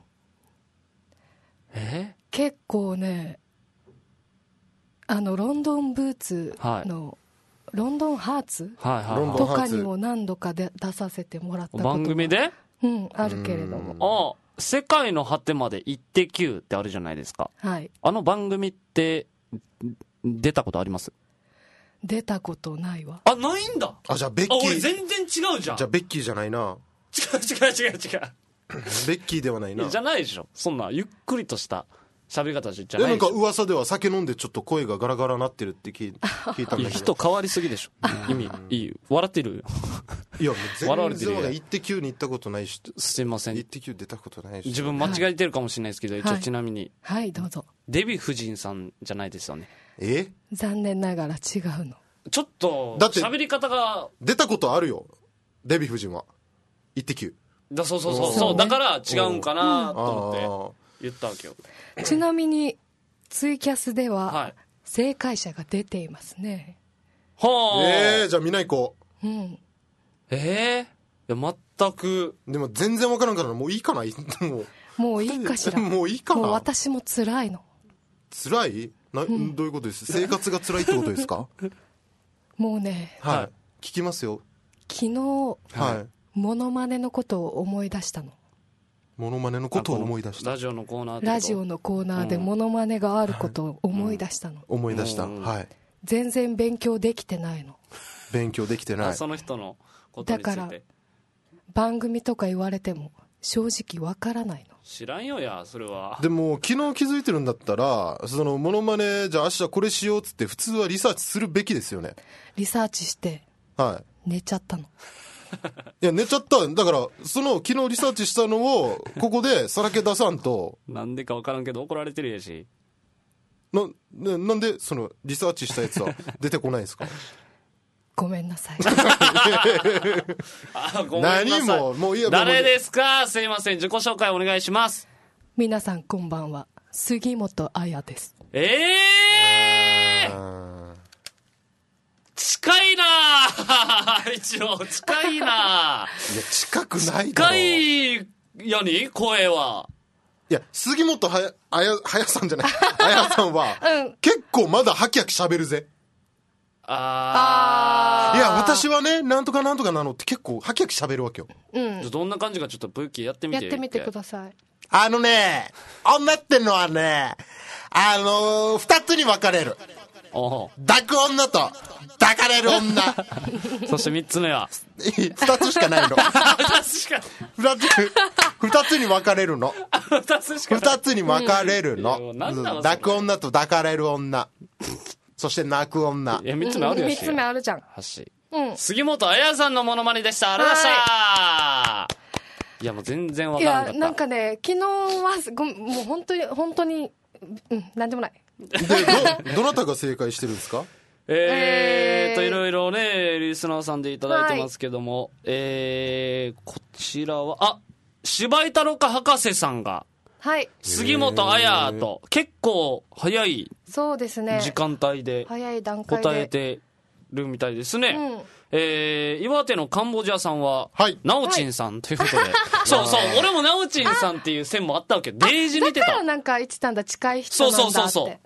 え？ 結構ね、あの、ロンドンブーツの、はい、ロンドンハーツ、 はいはいはい、 とかにも何度かで出させてもらったこと番組で？ うん、あるけれども。 ああ、世界の果てまでイッテ Q ってあるじゃないですか。 はい。 あの番組って出たことあります？ 出たことないわ。 あ、ないんだ。 あ、じゃあベッキー。 あ、俺全然違うじゃん。 じゃあベッキーじゃないな。 違う違う違う違う。 ベッキーではないな。 じゃないでしょ。そんなゆっくりとした喋り方じゃないでしょ。 なんか噂では酒飲んでちょっと声がガラガラなってるって聞い聞いたんだけど。いや、 人変わりすぎでしょ。意味いい。笑ってるよ。 いや、もう全然イッテ Q に行ったことないし。 すいません。 イッテ Q 出たことないし。 自分間違えてるかもしれないですけど、はい、一応ちなみに。 はい、どうぞ。 デヴィ夫人さんじゃないですよね。 え？ 残念ながら違うの。 ちょっと、だって喋り方が。 出たことあるよ。デヴィ夫人は。イッテ Q。 だそうそうそうそう、ね、だから違うんかなと思って言ったわけよ。 ちなみにツイキャスでは正解者が出ていますね。 はあ。 えー、じゃあ見ない子。 うん。 えー、いや全く。 でも全然わからんからもういいかな。もうもういいかしら。 もういいかな。 もう私も辛いの。 辛いな、うん、どういうことです？生活が辛いってことですか？ もうね。 はい。聞きますよ。 昨日。はい。モノマネのことを思い出したの。 モノマネのことを思い出した。 ラジオのコーナーラジオのコーナーでモノマネがあることを思い出したの、 うん、思い出した、うん、はい。 全然勉強できてないの。 勉強できてない。 その人のことについて。 だから番組とか言われても正直わからないの。 知らんよやそれは。 でも昨日気づいてるんだったら、そのモノマネじゃあ明日これしようっつって普通はリサーチするべきですよね。 リサーチしてはい寝ちゃったの。 いや寝ちゃった。だからその昨日リサーチしたのをここでさらけ出さんと。 なんでか分からんけど怒られてるやし。 な, な, なんでそのリサーチしたやつは出てこないんですか？ ごめんなさい。 あ、ごめんなさい。 何ももういいや。 誰ですか？すいません、自己紹介お願いします。 皆さんこんばんは、杉本彩です。 ええー、近いな一応近いな。いや近くないだろ。 近いやに声は。 いや杉本はやあやはやさんじゃないあやさんは、うん、結構まだハキハキ喋るぜ。 ああ。いや私はねなんとかなんとかなのって結構ハキハキ喋るわけよ。 うん。 どんな感じかちょっとブーキーやってみて。 やってみてください。 あのね女ってのはねあのー、二つに分かれる。抱く女と抱かれる女。 そして三つ目は二つしかないの。 二つしか二つ二つに分かれるの。 二つしかない。 二つに分かれるの、うん、抱く女と抱かれる女。そして泣く女。 いや三つ目あるよし。 三つ目あるじゃん。 橋、うん、杉本彩さんのモノマネでした。ありがとうございました。いやもう全然分からなかった。 いやなんかね昨日はごもう本当に本当にうんなんでもない。 で ど, どなたが正解してるんですか？ えーといろいろねリスナーさんでいただいてますけども、はい、えー、こちらはあ柴井太郎か博士さんが、 はい、 杉本彩と結構早いそうですね時間帯で早い段階で答えてるみたいですね、 うん、 えー、岩手のカンボジアさんは、はい、ナオチンさんということで、はい、そうそう俺もナオチンさんっていう線もあったわけ。デイジ似てた。 だからなんか言ってたんだ近い人なんだって。 そうそうそうそう、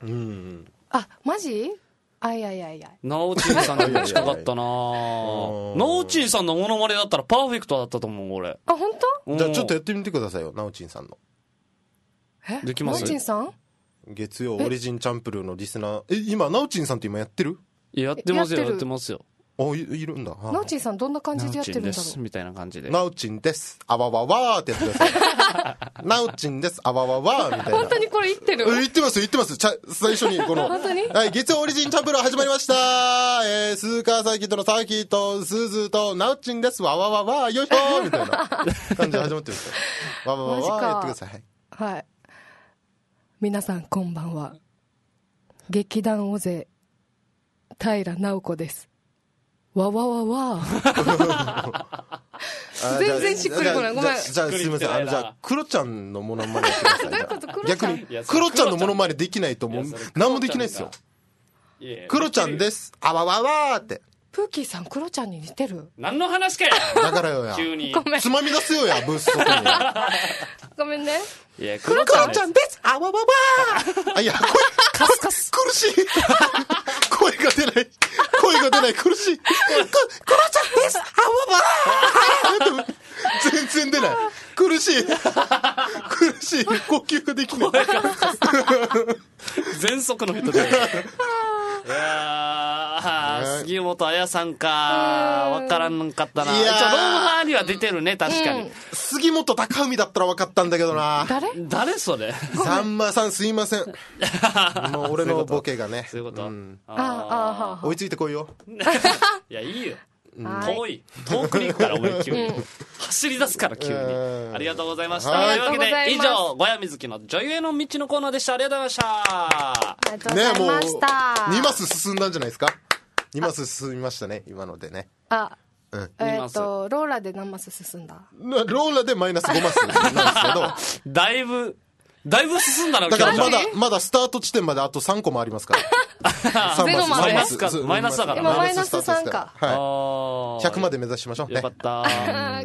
うん、 あマジあいやいやいやナオチンさんに近かったな。ナオチンさんのモノマネだったらパーフェクトだったと思う俺。 あ本当？ じゃあちょっとやってみてくださいよナオチンさんの。 えできます？ ナオチンさん月曜オリジンチャンプルーのリスナーえ今ナオチンさんって今やってる？ いややってますよやってますよ。 あ い, いるんだ。 ナオチンさんどんな感じでやってるんだろう。 ナオチンですみたいな感じでナオチンですあわわわーってやってください。ナオチンですあわわわーみたいな。 本当にこれ言ってる？ 言ってます言ってます。ちゃ最初にこの本当に、 はい、月曜オリジンチャンプルー始まりました。えー、スーカーサーキットのサーキットスーズーとナオチンですわわわわーよいしょーみたいな感じで始まってるんですよ。わわわわーやってください。 はい、皆さんこんばんは。劇団尾瀬平直子です。わわわわ全然しっくりこない。ごめん。 じゃあすいません。あのじゃあクロちゃんのモノマネやってください。どういうこと？逆にクロちゃんのモノマネできないともう何もできないですよ。クロちゃんです。あわわわって。 プーキーさんクロちゃんに似てる。 何の話かや。 だからよや。 急に。 つまみ出すよやブース外に。 ごめんね。 いやクロちゃんです。あわわわ。あいや声カスカス苦しい。声が出ない。声が出ない苦しい。クロちゃんです。あわわ。全然出ない。苦しい。苦しい。呼吸ができない。 全速の人で。いやー、杉本彩さんか分からんかったな。一応ロンハーには出てるね確かに、うん、 杉本隆文だったら分かったんだけどな。 誰誰それ。 さんまさんすいません。もう俺のボケがねそういうこと、うん、 ああ追いついてこいよ。 いやいいよ、うん、遠い遠くに行くから俺急に、うん、走り出すから急に。ありがとうございました。というわけで以上小谷瑞希の女優への道のコーナーでした。ありがとうございました。 ありがとうございました。 ね、もうにマス進んだんじゃないですか。にマス進みましたね今のでね。 あ、うん、えー、っとローラで何マス進んだ？ ローラでマイナスごマスなんですけどだいぶだいぶ進んだな。 だからまだまだスタート地点まであとさんこもありますから。 ゼロまでマイナスかマイナスだから。 今マイナスさんか。 はい。ひゃくまで目指しましょうね。 よかった。はい。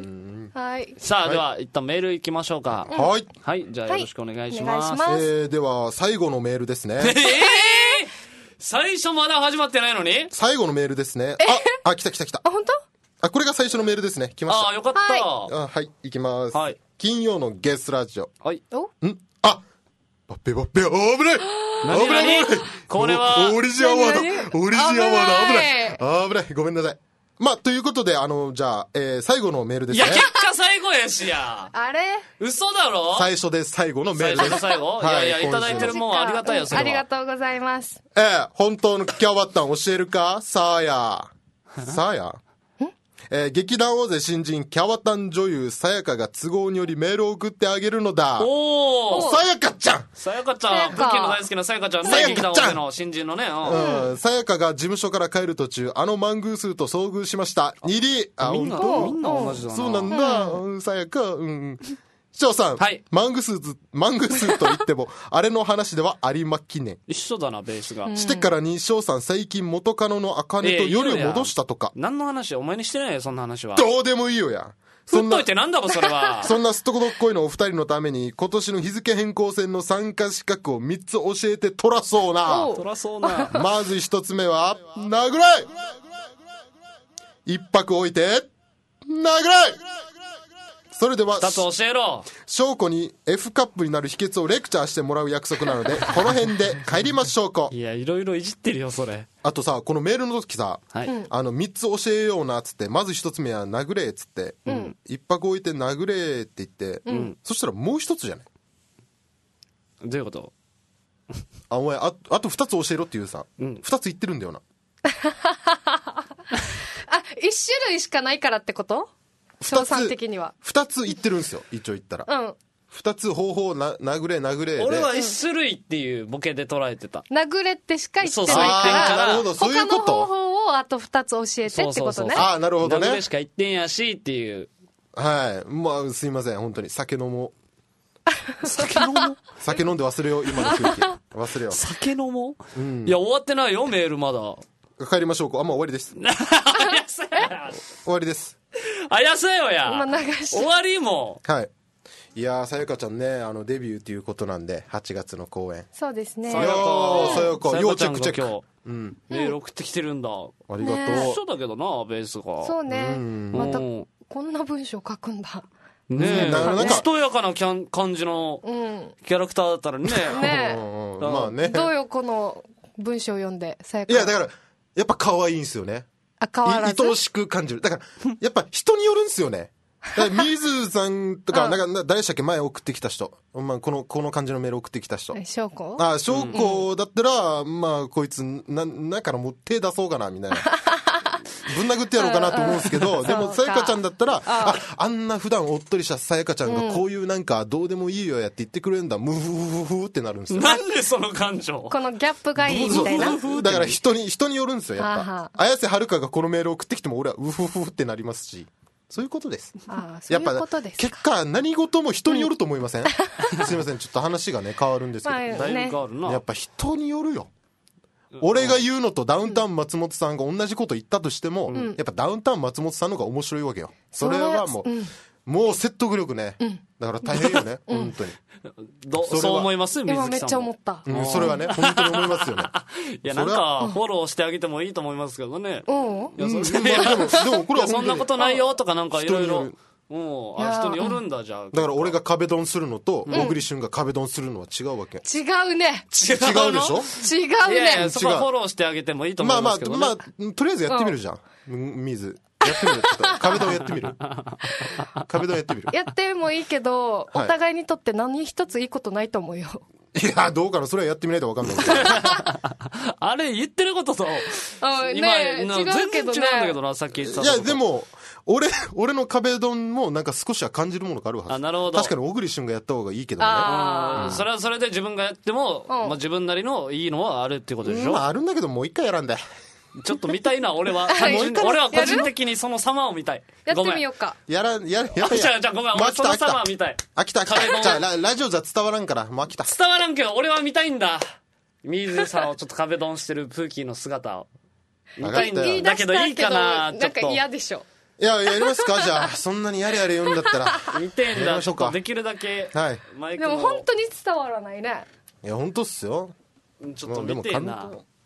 さあでは一旦メールいきましょうか。 はい。 はい。じゃあよろしくお願いします。 えー、では最後のメールですね。 えー、最初まだ始まってないのに？ 最後のメールですね。あ、あ来た来た来た。 あ本当？ あ、これが最初のメールですね。来ました。 ああ、よかった。 あ、はい、いきます。 はい。 金曜のゲスラジオ。 はい。 おんあバッペバッペ、危ない何危ない危ないこれはオリジンアワード何オリジンアワード危ない危危ないごめんなさい。まあ、ということで、あの、じゃあ、えー、最後のメールですね。 いや、結果最後やしや。 あれ嘘だろ最初です、最後のメールです。 最初と最後、 はいいやいや、いただいてるもんありがたいよ、それは。 ありがとうございます。 えー、本当のキャワッタン教えるかさあや。さあやえー、劇団大勢新人キャワタン女優さやかが都合によりメールを送ってあげるのだ。 おーさやかちゃんさやかちゃん、クッキーの大好きなさやかちゃんね、 さやかちゃん劇団大手の新人のね。うんうん、さやかが事務所から帰る途中、あのマングースと遭遇しました。にりあ、 みんな、 本みんな同じだな。 当そうなんだ、うん、さやか、うん。市長さん、 はいマングスーツ、マングスーと言っても、あれの話ではありまきねん。 一緒だな、ベースが。 してからに、翔さん最近元カノの茜と夜を戻したとか。 何の話お前にしてないよ、そんな話は。 どうでもいいよや。 振っといてなんだもん、それは。 そんなすっとこどっこいのお二人のために、今年の日付変更戦の参加資格をみっつ教えてとらそうな。 そらそうな。 まず一つ目は、殴らい一泊置いて、殴らいそれでは、 二つ教えろ。 翔子に F カップになる秘訣をレクチャーしてもらう約束なので、この辺で帰りましょうこ。 いや、いろいろいじってるよ、それ。 あとさ、このメールの時さ、 はい。 あの、みっつ教えようなっつって、まず一つ目は殴れっつって、一泊置いて殴れって言って、そしたらもう一つじゃないどういうことあ、お前、ああと二つ教えろっていうさ、 うん二つ言ってるんだよな。 あ、一種類しかないからってこと翔さん的には。 二つ言ってるんですよ、一応言ったら。 うん。 二つ方法な、殴れ殴れで。 俺は一種類っていうボケで捉えてた。 殴れってしか言ってないそうそう言ってんか、 かららなるほど、そういうこ他の方と。 法をあと二つ教えてってことね。 そうそうそうああ、なるほどね殴れ。しか言ってんやしっていう。 はい。まあ、すいません、本当に。酒飲もう。 酒飲もう酒飲んで忘れよう、今の空気。忘れよ酒飲もう、 うんいや、終わってないよ、メールまだ。 う。帰りましょうか。あ、もう終わりです。 あやせや。 終わりです。 あやせよや。 今流して終わりも。 はい。いやー、さやかちゃんね、あの、デビューということなんで、はちがつの公演。 そうですね。 いやー、さやか、 さやかちゃんが要チェックチェック。 今日、 うん。 メール送ってきてるんだ。 ありがとう。 ね一緒だけどな、ベースが。 そうね。 うんまたうんこんな文章書くんだ。 ねえ、 ななんかしとやかなキャン感じのうん。 キャラクターだったらね。 ねうんうんまあね。 どうよ、この文章を読んで、さやか。 いや、だから、やっぱ可愛いんですよね。 あ、変わらず。 い愛おしく感じる。だから、やっぱ人によるんですよね。だから水さんとか、 うんなんか、誰でしたっけ前送ってきた人。まあ、この、この感じのメール送ってきた人。 証拠あ、翔子だったら、まあ、こいつ、な、なんからもう手出そうかな、みたいな。ぶん殴ってやろうかなと思うんですけど、でも、さやかちゃんだったら、あ、あんな普段おっとりしたさやかちゃんがこういうなんか、どうでもいいよやって言ってくれるんだ、ムフフフフってなるんですよ。 なんでその感情。 このギャップがいいみたいな。 そうだから人に、人によるんですよ、やっはあはぱ。綾瀬はるかがこのメールを送ってきても、俺はウフフフってなりますし。そういうことです。 ああ、そういうことですか。 結果、何事も人によると思いません、すいません、ちょっと話がね、変わるんですけど。 まあだいぶ変わるな。 やっぱ人によるよ。俺が言うのとダウンタウン松本さんが同じこと言ったとしても、やっぱダウンタウン松本さんの方が面白いわけよ。それはもう、 うんもう説得力ね。だから大変よね、本当に。 どそれはそう思います水木さんも。 今めっちゃ思った。 うん、それはね、本当に思いますよね。 いや、なんか、フォローしてあげてもいいと思いますけどね。 うんいや、 うんそまあでも、でもこれはいやそんなことないよとかなんかいろいろ人による。 うん、あ、人によるんだ、じゃあ。 だから俺が壁ドンするのと、小栗旬が壁ドンするのは違うわけ。 違うね。 違うの違うでしょ違ういやいや、 ね。 そこはフォローしてあげてもいいと思まあまあいますけどね。 まあとりあえずやってみるじゃん、うん水やってみるちょっと壁ドンやってみる壁ドンやってみるやってもいいけど、 はいお互いにとって何一ついいことないと思うよ。 いやどうかな、それはやってみないと分かんないけどあれ、言ってることと、 うん今、 ねな違うけどね全然違うんだけどな、さっき言ってたいやでも俺俺の壁ドンもなんか少しは感じるものがあるはず。 あなるほど確かに小栗旬がやった方がいいけどね。 あうんそれはそれで自分がやっても、 んまあ、自分なりのいいのはあるっていうことでしょ、 まああるんだけどもう一回やらんでちょっと見たいな、俺は。 はい単純に俺は個人的にその様を見たい。 やってごめんみようか。 やらんやややあじゃあ、じゃあごめん、俺その様を見たい。 飽きた飽き壁ドンたじゃあララジオじゃ伝わらんからもう飽きた。 伝わらんけど、俺は見たいんだ。水さんをちょっと壁ドンしてるプーキーの姿を。見たいんだ言いだけどいいかな、ちょなんかっと。 嫌でしょ。 いややりますかじゃあそんなにやれやれ言うんだったら見てんやりだ。 ましょうかちょっとできるだけ、 はいマイクでもの本当に伝わらないね。 いや本当っすよ。 ちょっと見てんな。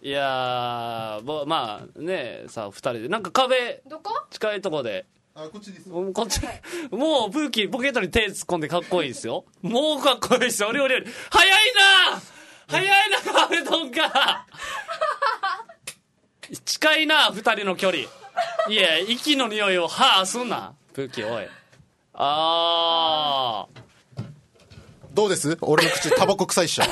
いやーぼまあねさあふたりでなんか壁どこ近いとこであこっちです。 こっちもうプーキーポケットに手突っ込んでかっこいいですよ。もうかっこいいですよ。お料理より早いな早いなカフェドンか近いな二人の距離。いや息の匂いをはあすんなプーキーおい。あーどうです？俺の口タバコ臭いっしょ。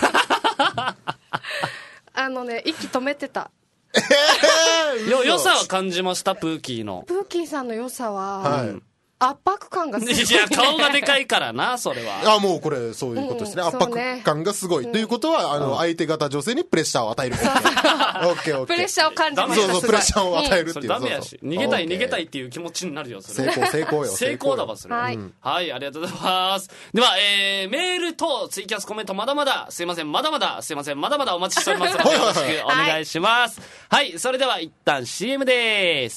あのね息止めてた。 よ良さは感じましたプーキーの。 プーキーさんの良さは、 はい、 圧迫感がすごい。 いや顔がでかいからなそれは。 あもうこれそういうことですね、 うん、 圧迫感がすごい、うん、ということはあの、うん、相手方女性にプレッシャーを与える。オッケーオッケー。 プレッシャーを感じました。 そうそうプレッシャーを与えるっていう、うん、 ダメやし逃げたい逃げたいっていう気持ちになるよそれ。 成功成功よ成功だわそれ。はい、うん、はいありがとうございます。では、えー、メールとツイキャスコメントまだまだすいませんまだまだすいませんまだまだお待ちしておりますのでよろしくお願いします。はい、はい、それでは一旦 シーエム です。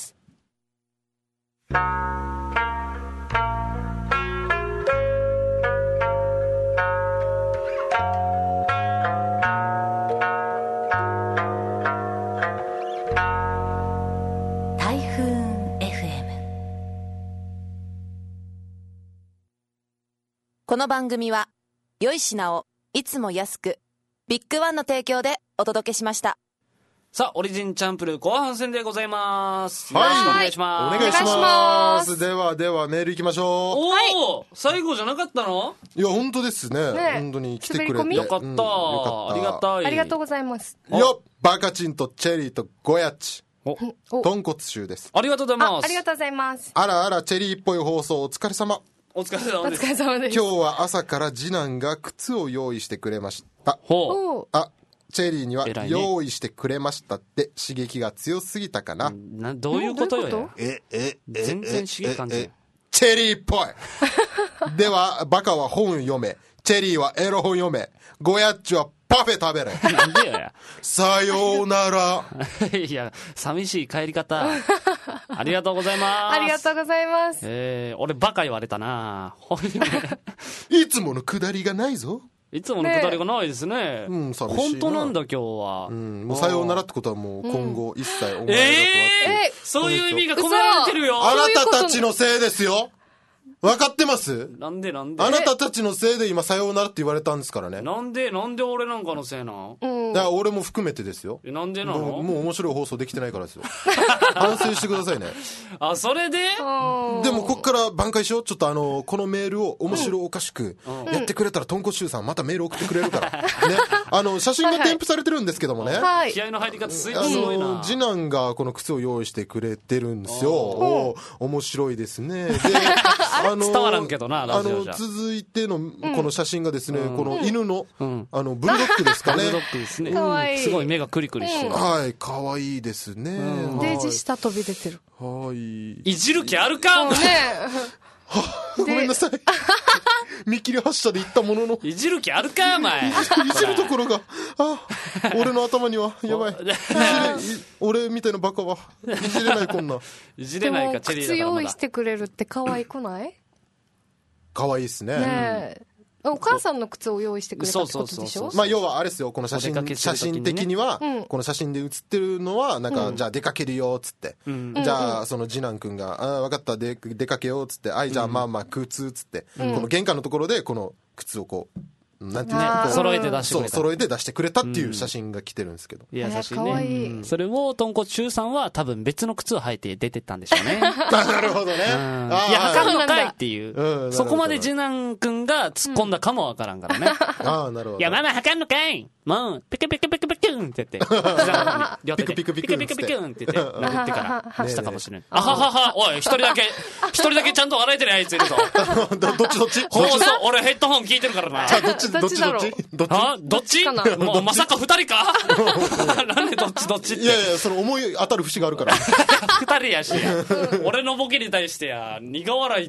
この番組は良い品をいつも安くビッグワンの提供でお届けしました。 さあオリジンチャンプルー後半戦でございます。 はい、 よろしくお願いします。 お願いします。ではではメールいきましょう。 おお、はい、最後じゃなかったの？ いや本当ですね。ね本当に来てくれてよかった、うん、よかったありがたい。 ありがとうございます。 よっバカチンとチェリーとゴヤッチ。お豚骨臭です。 ありがとうございます。 あ, ありがとうございます。 あらあらチェリーっぽい放送お疲れ様。 お疲れ様です。お疲れ様です。 今日は朝から次男が靴を用意してくれました。 ほう。 あ、チェリーには用意してくれましたって刺激が強すぎたかな。 などういうことよ。 えええ全然刺激感じ。 チェリーっぽい。ではバカは本読め、チェリーはエロ本読め、ゴヤッチはパフェ食べれ。 なんでや。 さようなら。 いや寂しい帰り方。ありがとうございます。 ありがとうございます。 えー、俺バカ言われたな。 いつものくだりがないぞ。 いつものくだりがないですね。 うん、寂しいな。 本当なんだ今日は。 うん、もうさようならってことはもう今後一切お前だとはって、 えー、そういう意味が込められてるよ。 あなたたちのせいですよ。分かってます？ なんでなんであなたたちのせいで今さようならって言われたんですからね。 なんでなんで俺なんかのせいなん？ うん、 だから俺も含めてですよ。 なんでなの？ もう、もう面白い放送できてないからですよ。反省してくださいね。 あ、それで？ でもこっから挽回しよう。ちょっとあのこのメールを面白おかしくやってくれたら、とんこしゅうさんまたメール送ってくれるからね。あの写真が添付されてるんですけどもね、 はい、 気合の入り方すごいな。 あの次男がこの靴を用意してくれてるんですよ。お面白いですね。であの伝わらんけどな、ラジオじゃ。 あの続いてのこの写真がですね、うん、この犬の、うん、あのブルドッグですかね。 ブルドッグですね。 かわいい。 すごい目がクリクリしてる。 はい、かわいいですね。 うん、デージ下飛び出てる。 はい。 いじる気あるか？ ねごめんなさい。見切り発車で言ったものの。 いじる気あるかお前。いじるところが、あ、俺の頭にはやばい。いじれ、俺みたいなバカはいじれないこんな。 いじれないかチェリーだからまだ。 靴用意してくれるって可愛くない？ 可愛いですね。 ねえ。お母さんの靴を用意してくれたってことでしょ。 まあ要はあれですよ、この写真、ね、写真的には、うん、この写真で写ってるのはなんか、うん、じゃあ出かけるよっつって、うん、じゃあその次男くんがあ分かったで出かけようっつって、あいじゃあまあまあ靴っつって、うん、この玄関のところでこの靴をこうなんていうの、 揃えて出してくれた。 そう、揃えて出してくれたっていう写真が来てるんですけど。 うん、優しいね。 かわいい。 うん、それを豚骨中さんは多分別の靴を履いて出てったんでしょうね。 なるほどね。うん、いや、履かんのかいっていう。うん、そこまで次男くんが突っ込んだかもわからんからね。 ああ、なるほど。 いや、ママ履かんのかいもう、ピクピクピクピクンって言って。両手でピクピクピクピクピクンって言って、殴ってからしたかもしれん。あははは、おい、一人だけ、一人だけちゃんと笑えてるやついるぞ。 どっちどっち放送、俺ヘッドホン聞いてるからな。 じゃあどっちどっちどっちどっちあどっちもうまさか二人かなんでどっちどっちって。 いやいや、その思い当たる節があるから。 二人やしや。俺のボケに対してや、苦笑いって。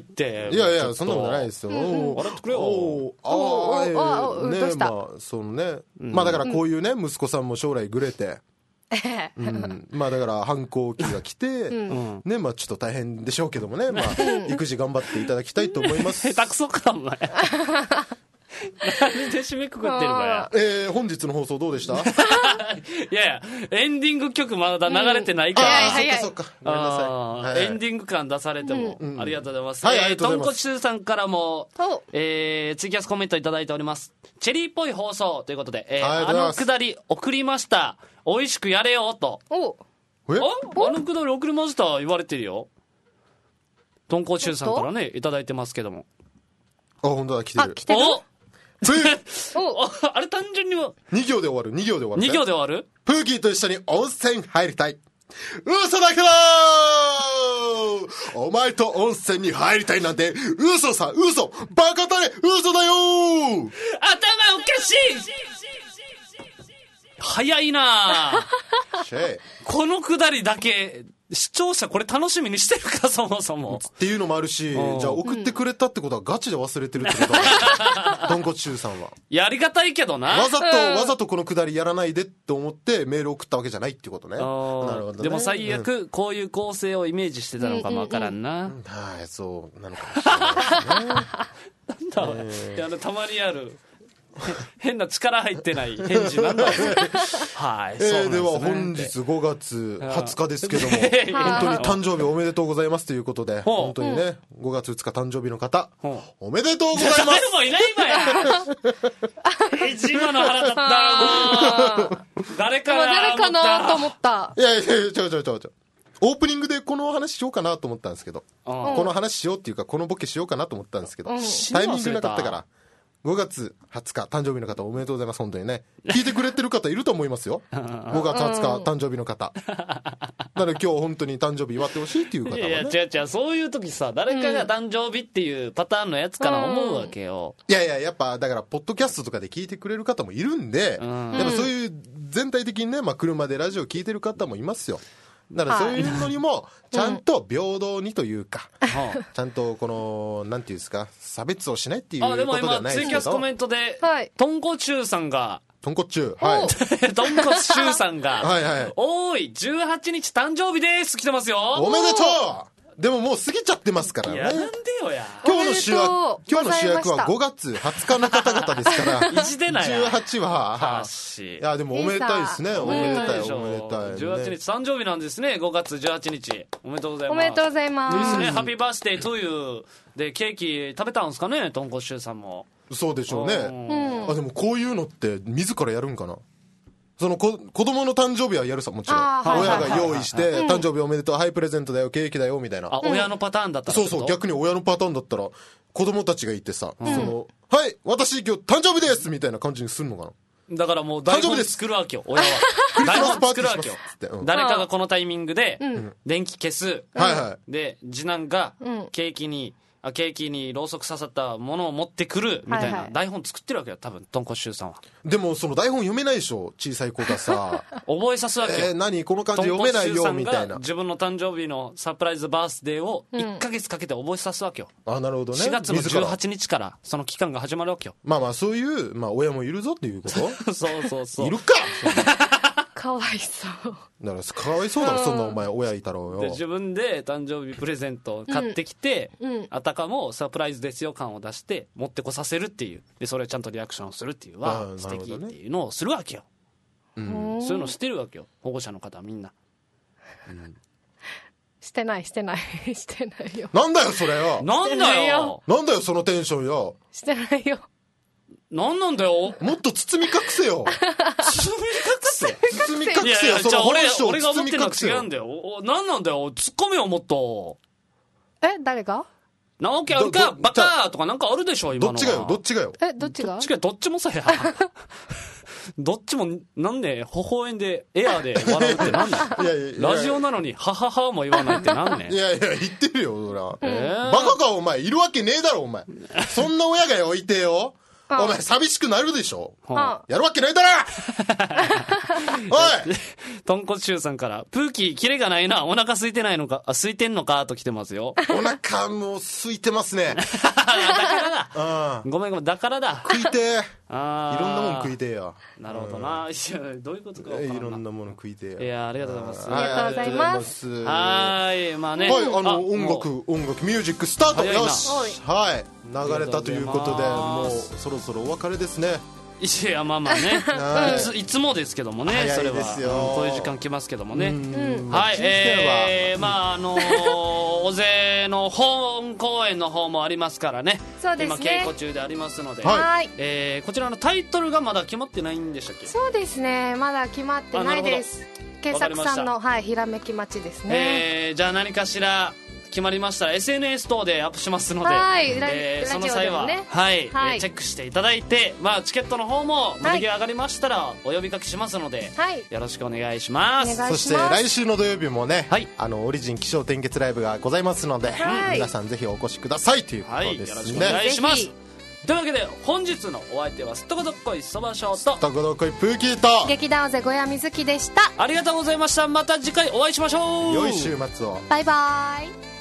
いやいや、そんなことないですよ。 笑ってくれよ。 ああ、ね、まあ、そのね。まあだからこういうね、息子さんも将来ぐれて。うん、まあだから反抗期が来て、うん、ね、まあちょっと大変でしょうけどもね、まあ育児頑張っていただきたいと思います。 下手くそかお前。 なんで締めくくってるかや。 えー、本日の放送どうでした？ いやいや、エンディング曲まだ流れてないから。 ああ、そっかそっか。ごめんなさい。はい、 エンディング感出されても、うん、ありがとうございます。 はい、 えー、 ありがとうございます。 とんこちゅうさんからも、えー、ツイキャスコメントいただいております。チェリーっぽい放送ということで、えー、あのくだり送りました。美味しくやれよと。 おえあのくだり送りました言われてるよ。とんこちゅうさんからねいただいてますけども。 あ、本当だ、来てる。 あ、来てる。 おあれ単純にもに行で終わる、に行で終わる、ね。 に行で終わる。 プーキーと一緒に温泉入りたい。嘘だけどお前と温泉に入りたいなんて嘘さ、嘘、バカたれ、嘘だよ。 頭おかしい。早いなこのくだりだけ視聴者これ楽しみにしてるかそもそもっていうのもあるし、じゃあ送ってくれたってことはガチで忘れてるってことだ。とんこちゅうさんはやりがたいけどな、 わざと、わざとこのくだりやらないでって思ってメール送ったわけじゃないってことね。なるほどね。 でも最悪、うん、こういう構成をイメージしてたのかもわからんな、うんうんうん、 はい、そうなのかもしれないですね。なんだ、 えー、いやたまにある変な力入ってない返事なんだはい、 えー、そうなんですね。では本日ごがつはつかですけども本当に誕生日おめでとうございますということで、本当にね、ごがつふつか誕生日の方おめでとうございます。 誰もいないわや一番の腹立ったな誰かな誰かなと思った。 いやいやいや、ちょちょちょちょオープニングでこの話しようかなと思ったんですけど、この話しようっていうかこのボケしようかなと思ったんですけど、タイミングなかったからごがつはつか誕生日の方おめでとうございます。本当にね、聞いてくれてる方いると思いますよ。ごがつはつか誕生日の方なので今日本当に誕生日祝ってほしいっていう方は、ね、 いや違う違う、そういう時さ誰かが誕生日っていうパターンのやつから思うわけよ、 うん、いやいや、やっぱだからポッドキャストとかで聞いてくれる方もいるんで、うん、やっぱそういう全体的にね、まあ、車でラジオ聞いてる方もいますよ。だからそういうのにもちゃんと平等にというか、うん、ちゃんとこのなんていうんですか、差別をしないっていうことではないですけど。あ、でも今ツイキャスコメントで、はい、とんこちゅうさんがとんこちゅうはいとんこちゅうさんがはいはい、 おーいじゅうはちにち誕生日です来てますよ。 おめでとう。でももう過ぎちゃってますからね。 いやなんでよや。 今日の主役今日の主役はごがつはつかの方々ですからいじでないやじゅうはちはいやでもおめでたいですね。おめでたいおめでたい、ね、 じゅうはちにち誕生日なんですね。ごがつじゅうはちにちおめでとうございます。 おめでとうございますですね。ハッピーバースデートゥーユーでケーキ食べたんですかね、とんこしゅうさんも。 そうでしょうね、うん、あでもこういうのって自らやるんかな。その子供の誕生日はやるさ、もちろん親が用意して、誕生日おめでとう、はいプレゼントだよ、ケーキだよみたいな。 あ、親のパターンだったら。 そうそう、逆に親のパターンだったら子供たちがいてさ、そのはい私今日誕生日ですみたいな感じにするのかな。 だからもう台本作るわけよ親は。台本作るわけよ。誰かがこのタイミングで電気消す、で次男がケーキにケーキにろうそく刺さったものを持ってくるみたいな台本作ってるわけよ多分とんこしゅうさんは。 でもその台本読めないでしょ、小さい子がさ覚えさすわけよ、 えー、何この漢字読めないよみたいな。 自分の誕生日のサプライズバースデーをいっかげつかけて覚えさすわけよ、 うん、あなるほどね。 しがつのじゅうはちにちからその期間が始まるわけよ。 まあまあそういう、まあ、親もいるぞっていうことそうそうそういるかかわいそうだからかわいそうだろ、そんなお前親いたろうよ。 で自分で誕生日プレゼントを買ってきて、うんうん、あたかもサプライズですよ感を出して持ってこさせるっていう、でそれをちゃんとリアクションするっていうは素敵っていうのをするわけよ、うん、そういうのしてるわけよ保護者の方はみんな、 うん、してないしてないしてないよ。 なんだよそれよ。 なんだよなんだよそのテンションよ。 してないよ。 なんなんだよ。 もっと包み隠せよ。 包み隠せ包み隠せよ。いやいや、 その俺俺が思ってるのは違うんだよ。なんなんだよ。突っ込めよもっと。 え誰が？ なわけあるかバカーとかなんかあるでしょ今のは。 どっちがよどっちがよ。 えどっちが？ どっちがどっちもさや。どっちもなんで微笑んでエアーで笑うってなんだ。いやいやいやラジオなのにハハハも言わないってなんねん。 いやいや言ってるよそら。えー、バカかお前いるわけねえだろお前。そんな親が置いてよ。お前寂しくなるでしょ、うん、やるわけないだろおいとんこちゅうさんからプーキーキレがないな、お腹空いてないのか、あ空いてんのかと来てますよ。 お腹もう空いてますね。 だからだ、 な。 ごめんごめん、だからだ。 食いてえ。 あいろんなもん食いてえや。 なるほどな。いや、どういうことか分からんな。 いろんなもの食いてえや。 いや、ありがとうございます。 ありがとうございます。 はい、まあね。 はい、あの、音楽、音楽、ミュージックスタート。よし。はい。流れたということで、もうそろそろお別れですね。 いや、まあまあね。いつ、いつもですけどもね、それは。こういう時間来ますけどもね。はい、えー、まあ、あの、尾瀬の本公演の方もありますからね。 そうですね。 今稽古中でありますので。 はい。 えー、こちらのタイトルがまだ決まってないんでしたっけ？ そうですね。まだ決まってないです。検索さんの、はい、ひらめき待ちですね。 えー、じゃあ何かしら決まりましたら エスエヌエス 等でアップしますので、 はい、 えー、その際は、ね、はい、はい、チェックしていただいて、まあ、チケットの方も出来上がりましたらお呼びかけしますので、はい、よろしくお願いします。 そして来週の土曜日もね、はい、あのオリジン起承転結ライブがございますので、はい、皆さんぜひお越しくださいということですね、はい、よろしくお願いします。 というわけで本日のお相手はすっとこどっこいそばしょうとすっとこどっこいプーキーと劇団尾瀬小谷瑞希でした。 ありがとうございました。また次回お会いしましょう。 良い週末を。 バイバイ。